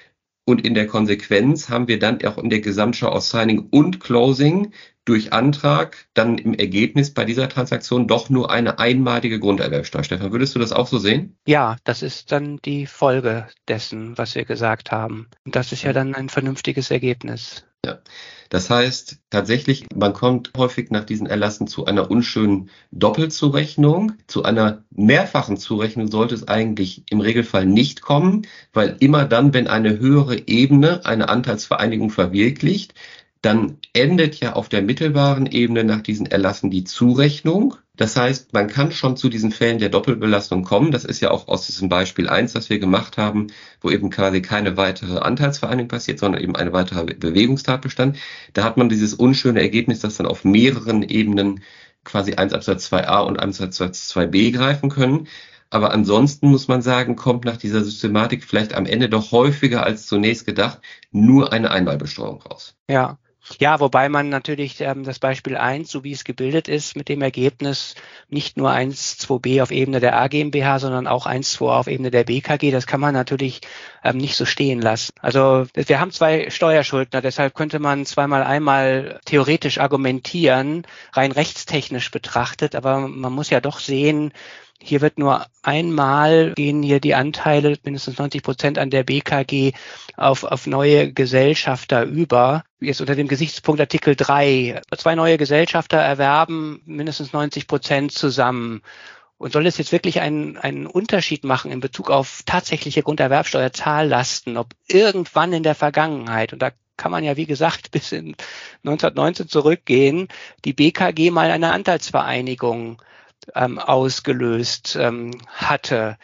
Und in der Konsequenz haben wir dann auch in der Gesamtschau aus Signing und Closing durch Antrag dann im Ergebnis bei dieser Transaktion doch nur eine einmalige Grunderwerbsteuer. Stefan, würdest du das auch so sehen? Ja, das ist dann die Folge dessen, was wir gesagt haben. Und das ist ja dann ein vernünftiges Ergebnis. Ja, das heißt tatsächlich, man kommt häufig nach diesen Erlassen zu einer unschönen Doppelzurechnung. Zu einer mehrfachen Zurechnung sollte es eigentlich im Regelfall nicht kommen, weil immer dann, wenn eine höhere Ebene eine Anteilsvereinigung verwirklicht, dann endet ja auf der mittelbaren Ebene nach diesen Erlassen die Zurechnung. Das heißt, man kann schon zu diesen Fällen der Doppelbelastung kommen. Das ist ja auch aus diesem Beispiel eins, das wir gemacht haben, wo eben quasi keine weitere Anteilsvereinigung passiert, sondern eben ein weiterer Bewegungstatbestand. Da hat man dieses unschöne Ergebnis, dass dann auf mehreren Ebenen quasi eins Absatz zwei a und eins Absatz zwei b greifen können. Aber ansonsten muss man sagen, kommt nach dieser Systematik vielleicht am Ende doch häufiger als zunächst gedacht nur eine Einmalbesteuerung raus. Ja. Ja, wobei man natürlich ähm, das Beispiel eins, so wie es gebildet ist, mit dem Ergebnis nicht nur eins zwei b auf Ebene der A GmbH, sondern auch eins zwei a auf Ebene der B K G, das kann man natürlich ähm, nicht so stehen lassen. Also wir haben zwei Steuerschuldner, deshalb könnte man zweimal einmal theoretisch argumentieren, rein rechtstechnisch betrachtet, aber man muss ja doch sehen, hier wird nur einmal, gehen hier die Anteile, mindestens neunzig Prozent an der B K G, auf, auf neue Gesellschafter über. Jetzt unter dem Gesichtspunkt Artikel drei. Zwei neue Gesellschafter erwerben mindestens neunzig Prozent zusammen. Und soll es jetzt wirklich einen, einen Unterschied machen in Bezug auf tatsächliche Grunderwerbsteuerzahllasten, ob irgendwann in der Vergangenheit, und da kann man ja, wie gesagt, bis in neunzehnhundertneunzehn zurückgehen, die B K G mal eine Anteilsvereinigung ähm, ausgelöst ähm, hatte.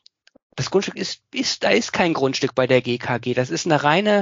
Das Grundstück ist, ist, da ist kein Grundstück bei der G K G. Das ist eine reine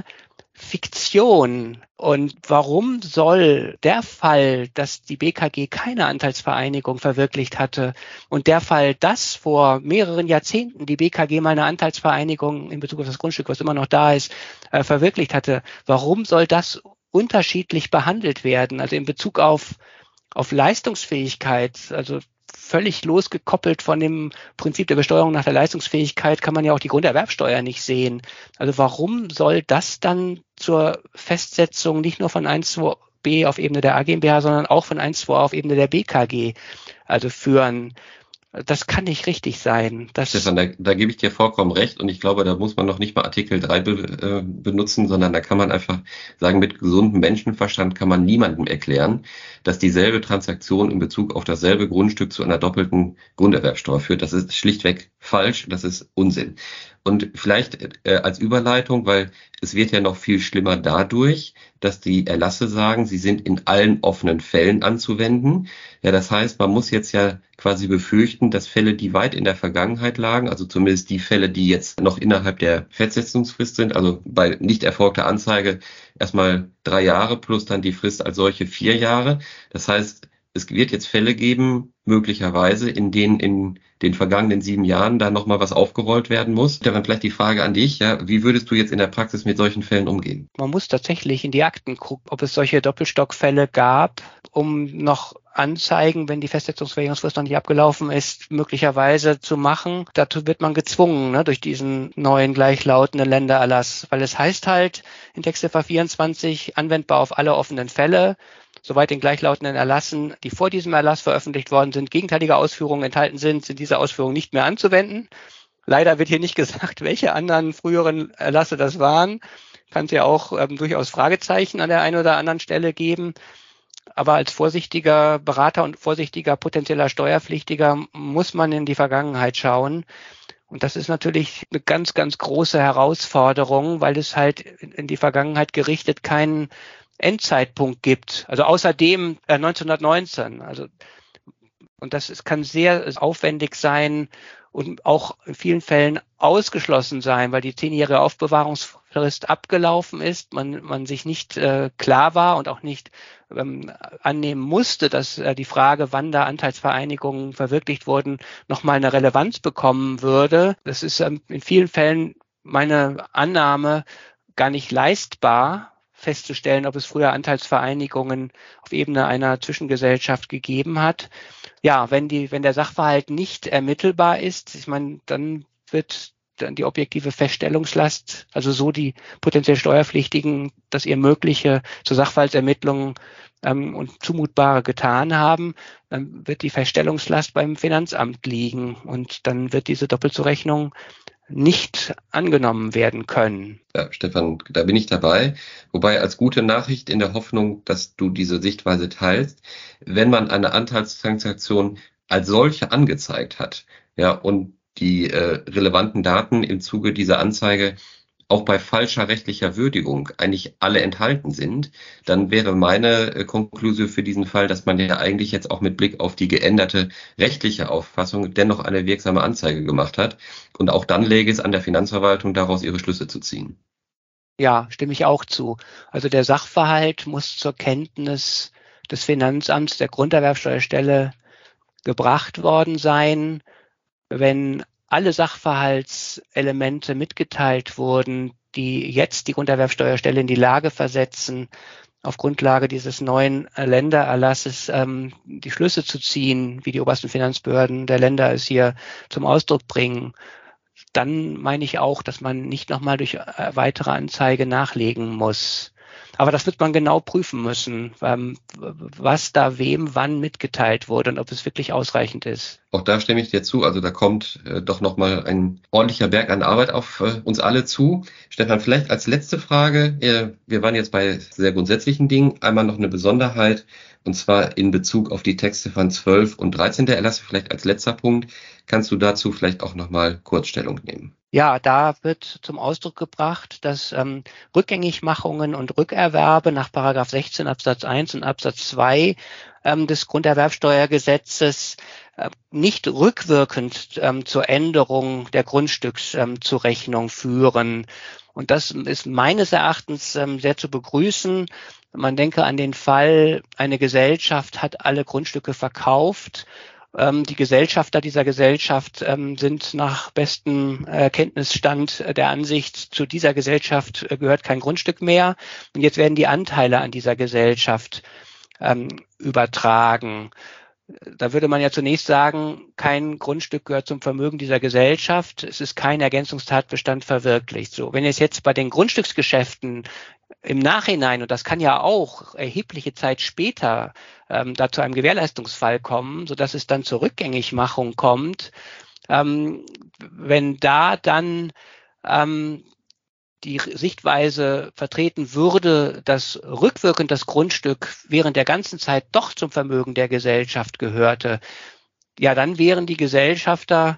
Fiktion. Und warum soll der Fall, dass die B K G keine Anteilsvereinigung verwirklicht hatte und der Fall, dass vor mehreren Jahrzehnten die B K G mal eine Anteilsvereinigung in Bezug auf das Grundstück, was immer noch da ist, äh, verwirklicht hatte, warum soll das unterschiedlich behandelt werden? Also in Bezug auf, auf Leistungsfähigkeit, also völlig losgekoppelt von dem Prinzip der Besteuerung nach der Leistungsfähigkeit kann man ja auch die Grunderwerbsteuer nicht sehen. Also warum soll das dann zur Festsetzung nicht nur von eins zwei b auf Ebene der A GmbH, sondern auch von eins zwei a auf Ebene der B K G also führen? Das kann nicht richtig sein. Das Stefan, da, da gebe ich dir vollkommen recht und ich glaube, da muss man noch nicht mal Artikel drei be, äh, benutzen, sondern da kann man einfach sagen, mit gesundem Menschenverstand kann man niemandem erklären, dass dieselbe Transaktion in Bezug auf dasselbe Grundstück zu einer doppelten Grunderwerbsteuer führt. Das ist schlichtweg falsch, das ist Unsinn. Und vielleicht äh, als Überleitung, weil es wird ja noch viel schlimmer dadurch, dass die Erlasse sagen, sie sind in allen offenen Fällen anzuwenden. Ja, das heißt, man muss jetzt ja quasi befürchten, dass Fälle, die weit in der Vergangenheit lagen, also zumindest die Fälle, die jetzt noch innerhalb der Festsetzungsfrist sind, also bei nicht erfolgter Anzeige erstmal drei Jahre plus dann die Frist als solche vier Jahre. Das heißt, es wird jetzt Fälle geben, möglicherweise, in denen in den vergangenen sieben Jahren da nochmal was aufgerollt werden muss. Dann vielleicht die Frage an dich, ja, wie würdest du jetzt in der Praxis mit solchen Fällen umgehen? Man muss tatsächlich in die Akten gucken, ob es solche Doppelstockfälle gab, um noch Anzeigen, wenn die Festsetzungsverjährungsfrist noch nicht abgelaufen ist, möglicherweise zu machen. Dazu wird man gezwungen, ne, durch diesen neuen gleichlautenden Ländererlass, weil es heißt halt in Textziffer vierundzwanzig anwendbar auf alle offenen Fälle, soweit den gleichlautenden Erlassen, die vor diesem Erlass veröffentlicht worden sind, gegenteilige Ausführungen enthalten sind, sind diese Ausführungen nicht mehr anzuwenden. Leider wird hier nicht gesagt, welche anderen früheren Erlasse das waren. Kann es ja auch ähm, durchaus Fragezeichen an der einen oder anderen Stelle geben. Aber als vorsichtiger Berater und vorsichtiger potenzieller Steuerpflichtiger muss man in die Vergangenheit schauen. Und das ist natürlich eine ganz, ganz große Herausforderung, weil es halt in die Vergangenheit gerichtet keinen Endzeitpunkt gibt. Also außerdem äh, neunzehnhundertneunzehn. Also und das ist, kann sehr aufwendig sein und auch in vielen Fällen ausgeschlossen sein, weil die zehnjährige Aufbewahrungsfrist abgelaufen ist, man, man sich nicht äh, klar war und auch nicht ähm, annehmen musste, dass äh, die Frage, wann da Anteilsvereinigungen verwirklicht wurden, nochmal eine Relevanz bekommen würde. Das ist ähm, in vielen Fällen meine Annahme gar nicht leistbar, festzustellen, ob es früher Anteilsvereinigungen auf Ebene einer Zwischengesellschaft gegeben hat. Ja, wenn die, wenn der Sachverhalt nicht ermittelbar ist, ich meine, dann wird dann die objektive Feststellungslast, also so die potenziell Steuerpflichtigen das ihr Mögliche zur Sachverhaltsermittlung ähm, und Zumutbare getan haben, dann wird die Feststellungslast beim Finanzamt liegen und dann wird diese Doppelzurechnung nicht angenommen werden können. Ja, Stefan, da bin ich dabei. Wobei als gute Nachricht in der Hoffnung, dass du diese Sichtweise teilst, wenn man eine Anteilstransaktion als solche angezeigt hat, ja, und die äh, relevanten Daten im Zuge dieser Anzeige auch bei falscher rechtlicher Würdigung eigentlich alle enthalten sind, dann wäre meine äh, Konklusion für diesen Fall, dass man ja eigentlich jetzt auch mit Blick auf die geänderte rechtliche Auffassung dennoch eine wirksame Anzeige gemacht hat. Und auch dann läge es an der Finanzverwaltung, daraus ihre Schlüsse zu ziehen. Ja, stimme ich auch zu. Also der Sachverhalt muss zur Kenntnis des Finanzamts der Grunderwerbsteuerstelle gebracht worden sein. Wenn alle Sachverhaltselemente mitgeteilt wurden, die jetzt die Grunderwerbsteuerstelle in die Lage versetzen, auf Grundlage dieses neuen Ländererlasses ähm, die Schlüsse zu ziehen, wie die obersten Finanzbehörden der Länder es hier zum Ausdruck bringen, dann meine ich auch, dass man nicht nochmal durch weitere Anzeige nachlegen muss. Aber das wird man genau prüfen müssen, was da wem wann mitgeteilt wurde und ob es wirklich ausreichend ist. Auch da stimme ich dir zu. Also da kommt äh, doch nochmal ein ordentlicher Berg an Arbeit auf äh, uns alle zu. Stefan, vielleicht als letzte Frage. Äh, wir waren jetzt bei sehr grundsätzlichen Dingen. Einmal noch eine Besonderheit, und zwar in Bezug auf die Texte von zwölf und dreizehn der Erlasse. Vielleicht als letzter Punkt. Kannst du dazu vielleicht auch nochmal kurz Stellung nehmen? Ja, da wird zum Ausdruck gebracht, dass ähm, Rückgängigmachungen und Rückerwerbe nach Paragraph sechzehn Absatz eins und Absatz zwei ähm, des Grunderwerbsteuergesetzes äh, nicht rückwirkend ähm, zur Änderung der Grundstückszurechnung ähm, führen. Und das ist meines Erachtens ähm, sehr zu begrüßen. Man denke an den Fall, eine Gesellschaft hat alle Grundstücke verkauft. Die Gesellschafter dieser Gesellschaft ähm, sind nach bestem äh, Kenntnisstand der Ansicht, zu dieser Gesellschaft äh, gehört kein Grundstück mehr. Und jetzt werden die Anteile an dieser Gesellschaft ähm, übertragen. Da würde man ja zunächst sagen, kein Grundstück gehört zum Vermögen dieser Gesellschaft. Es ist kein Ergänzungstatbestand verwirklicht. So, wenn es jetzt bei den Grundstücksgeschäften im Nachhinein, und das kann ja auch erhebliche Zeit später ähm, da zu einem Gewährleistungsfall kommen, sodass es dann zur Rückgängigmachung kommt, ähm, wenn da dann ähm, die Sichtweise vertreten würde, dass rückwirkend das Grundstück während der ganzen Zeit doch zum Vermögen der Gesellschaft gehörte, ja, dann wären die Gesellschafter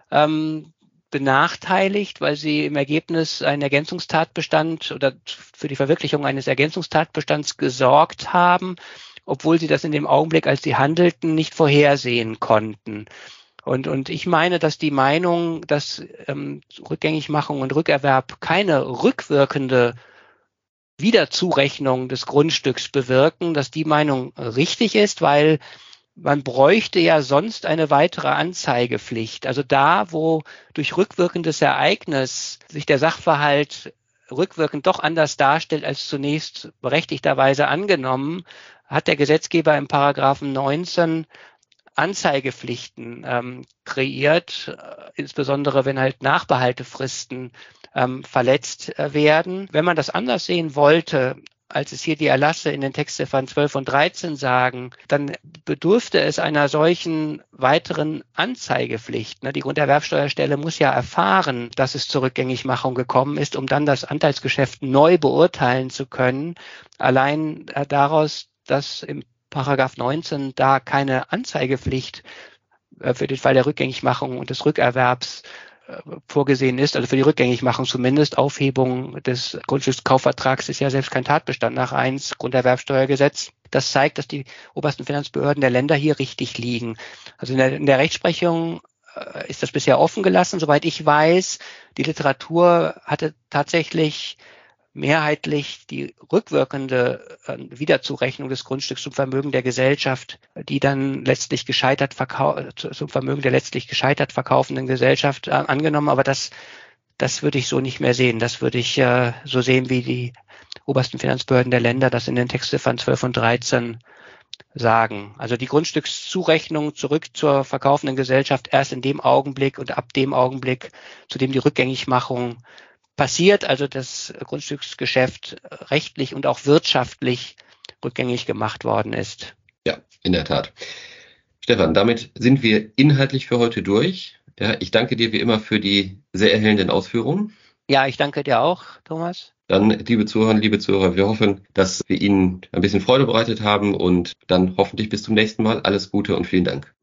ähm, benachteiligt, weil sie im Ergebnis einen Ergänzungstatbestand oder für die Verwirklichung eines Ergänzungstatbestands gesorgt haben, obwohl sie das in dem Augenblick, als sie handelten, nicht vorhersehen konnten. Und, und ich meine, dass die Meinung, dass ähm, Rückgängigmachung und Rückerwerb keine rückwirkende Wiederzurechnung des Grundstücks bewirken, dass die Meinung richtig ist, weil man bräuchte ja sonst eine weitere Anzeigepflicht. Also da, wo durch rückwirkendes Ereignis sich der Sachverhalt rückwirkend doch anders darstellt als zunächst berechtigterweise angenommen, hat der Gesetzgeber im Paragraphen neunzehn Anzeigepflichten ähm, kreiert, äh, insbesondere wenn halt Nachbehaltefristen ähm, verletzt äh, werden. Wenn man das anders sehen wollte, als es hier die Erlasse in den Textziffern zwölf und dreizehn sagen, dann bedurfte es einer solchen weiteren Anzeigepflicht. Die Grunderwerbsteuerstelle muss ja erfahren, dass es zur Rückgängigmachung gekommen ist, um dann das Anteilsgeschäft neu beurteilen zu können. Allein daraus, dass im Paragraph neunzehn da keine Anzeigepflicht für den Fall der Rückgängigmachung und des Rückerwerbs vorgesehen ist, also für die Rückgängigmachung zumindest. Aufhebung des Grundstückskaufvertrags ist ja selbst kein Tatbestand nach eins Grunderwerbsteuergesetz. Das zeigt, dass die obersten Finanzbehörden der Länder hier richtig liegen. Also in der, in der Rechtsprechung äh, ist das bisher offen gelassen, soweit ich weiß. Die Literatur hatte tatsächlich mehrheitlich die rückwirkende äh, Wiederzurechnung des Grundstücks zum Vermögen der Gesellschaft, die dann letztlich gescheitert verkau- zum Vermögen der letztlich gescheitert verkaufenden Gesellschaft äh, angenommen. Aber das, das würde ich so nicht mehr sehen. Das würde ich äh, so sehen, wie die obersten Finanzbehörden der Länder das in den Textziffern zwölf und dreizehn sagen. Also die Grundstückszurechnung zurück zur verkaufenden Gesellschaft erst in dem Augenblick und ab dem Augenblick, zu dem die Rückgängigmachung passiert, also das Grundstücksgeschäft rechtlich und auch wirtschaftlich rückgängig gemacht worden ist. Ja, in der Tat. Stefan, damit sind wir inhaltlich für heute durch. Ja, ich danke dir wie immer für die sehr erhellenden Ausführungen. Ja, ich danke dir auch, Thomas. Dann, liebe Zuhörer, liebe Zuhörer, wir hoffen, dass wir Ihnen ein bisschen Freude bereitet haben und dann hoffentlich bis zum nächsten Mal. Alles Gute und vielen Dank.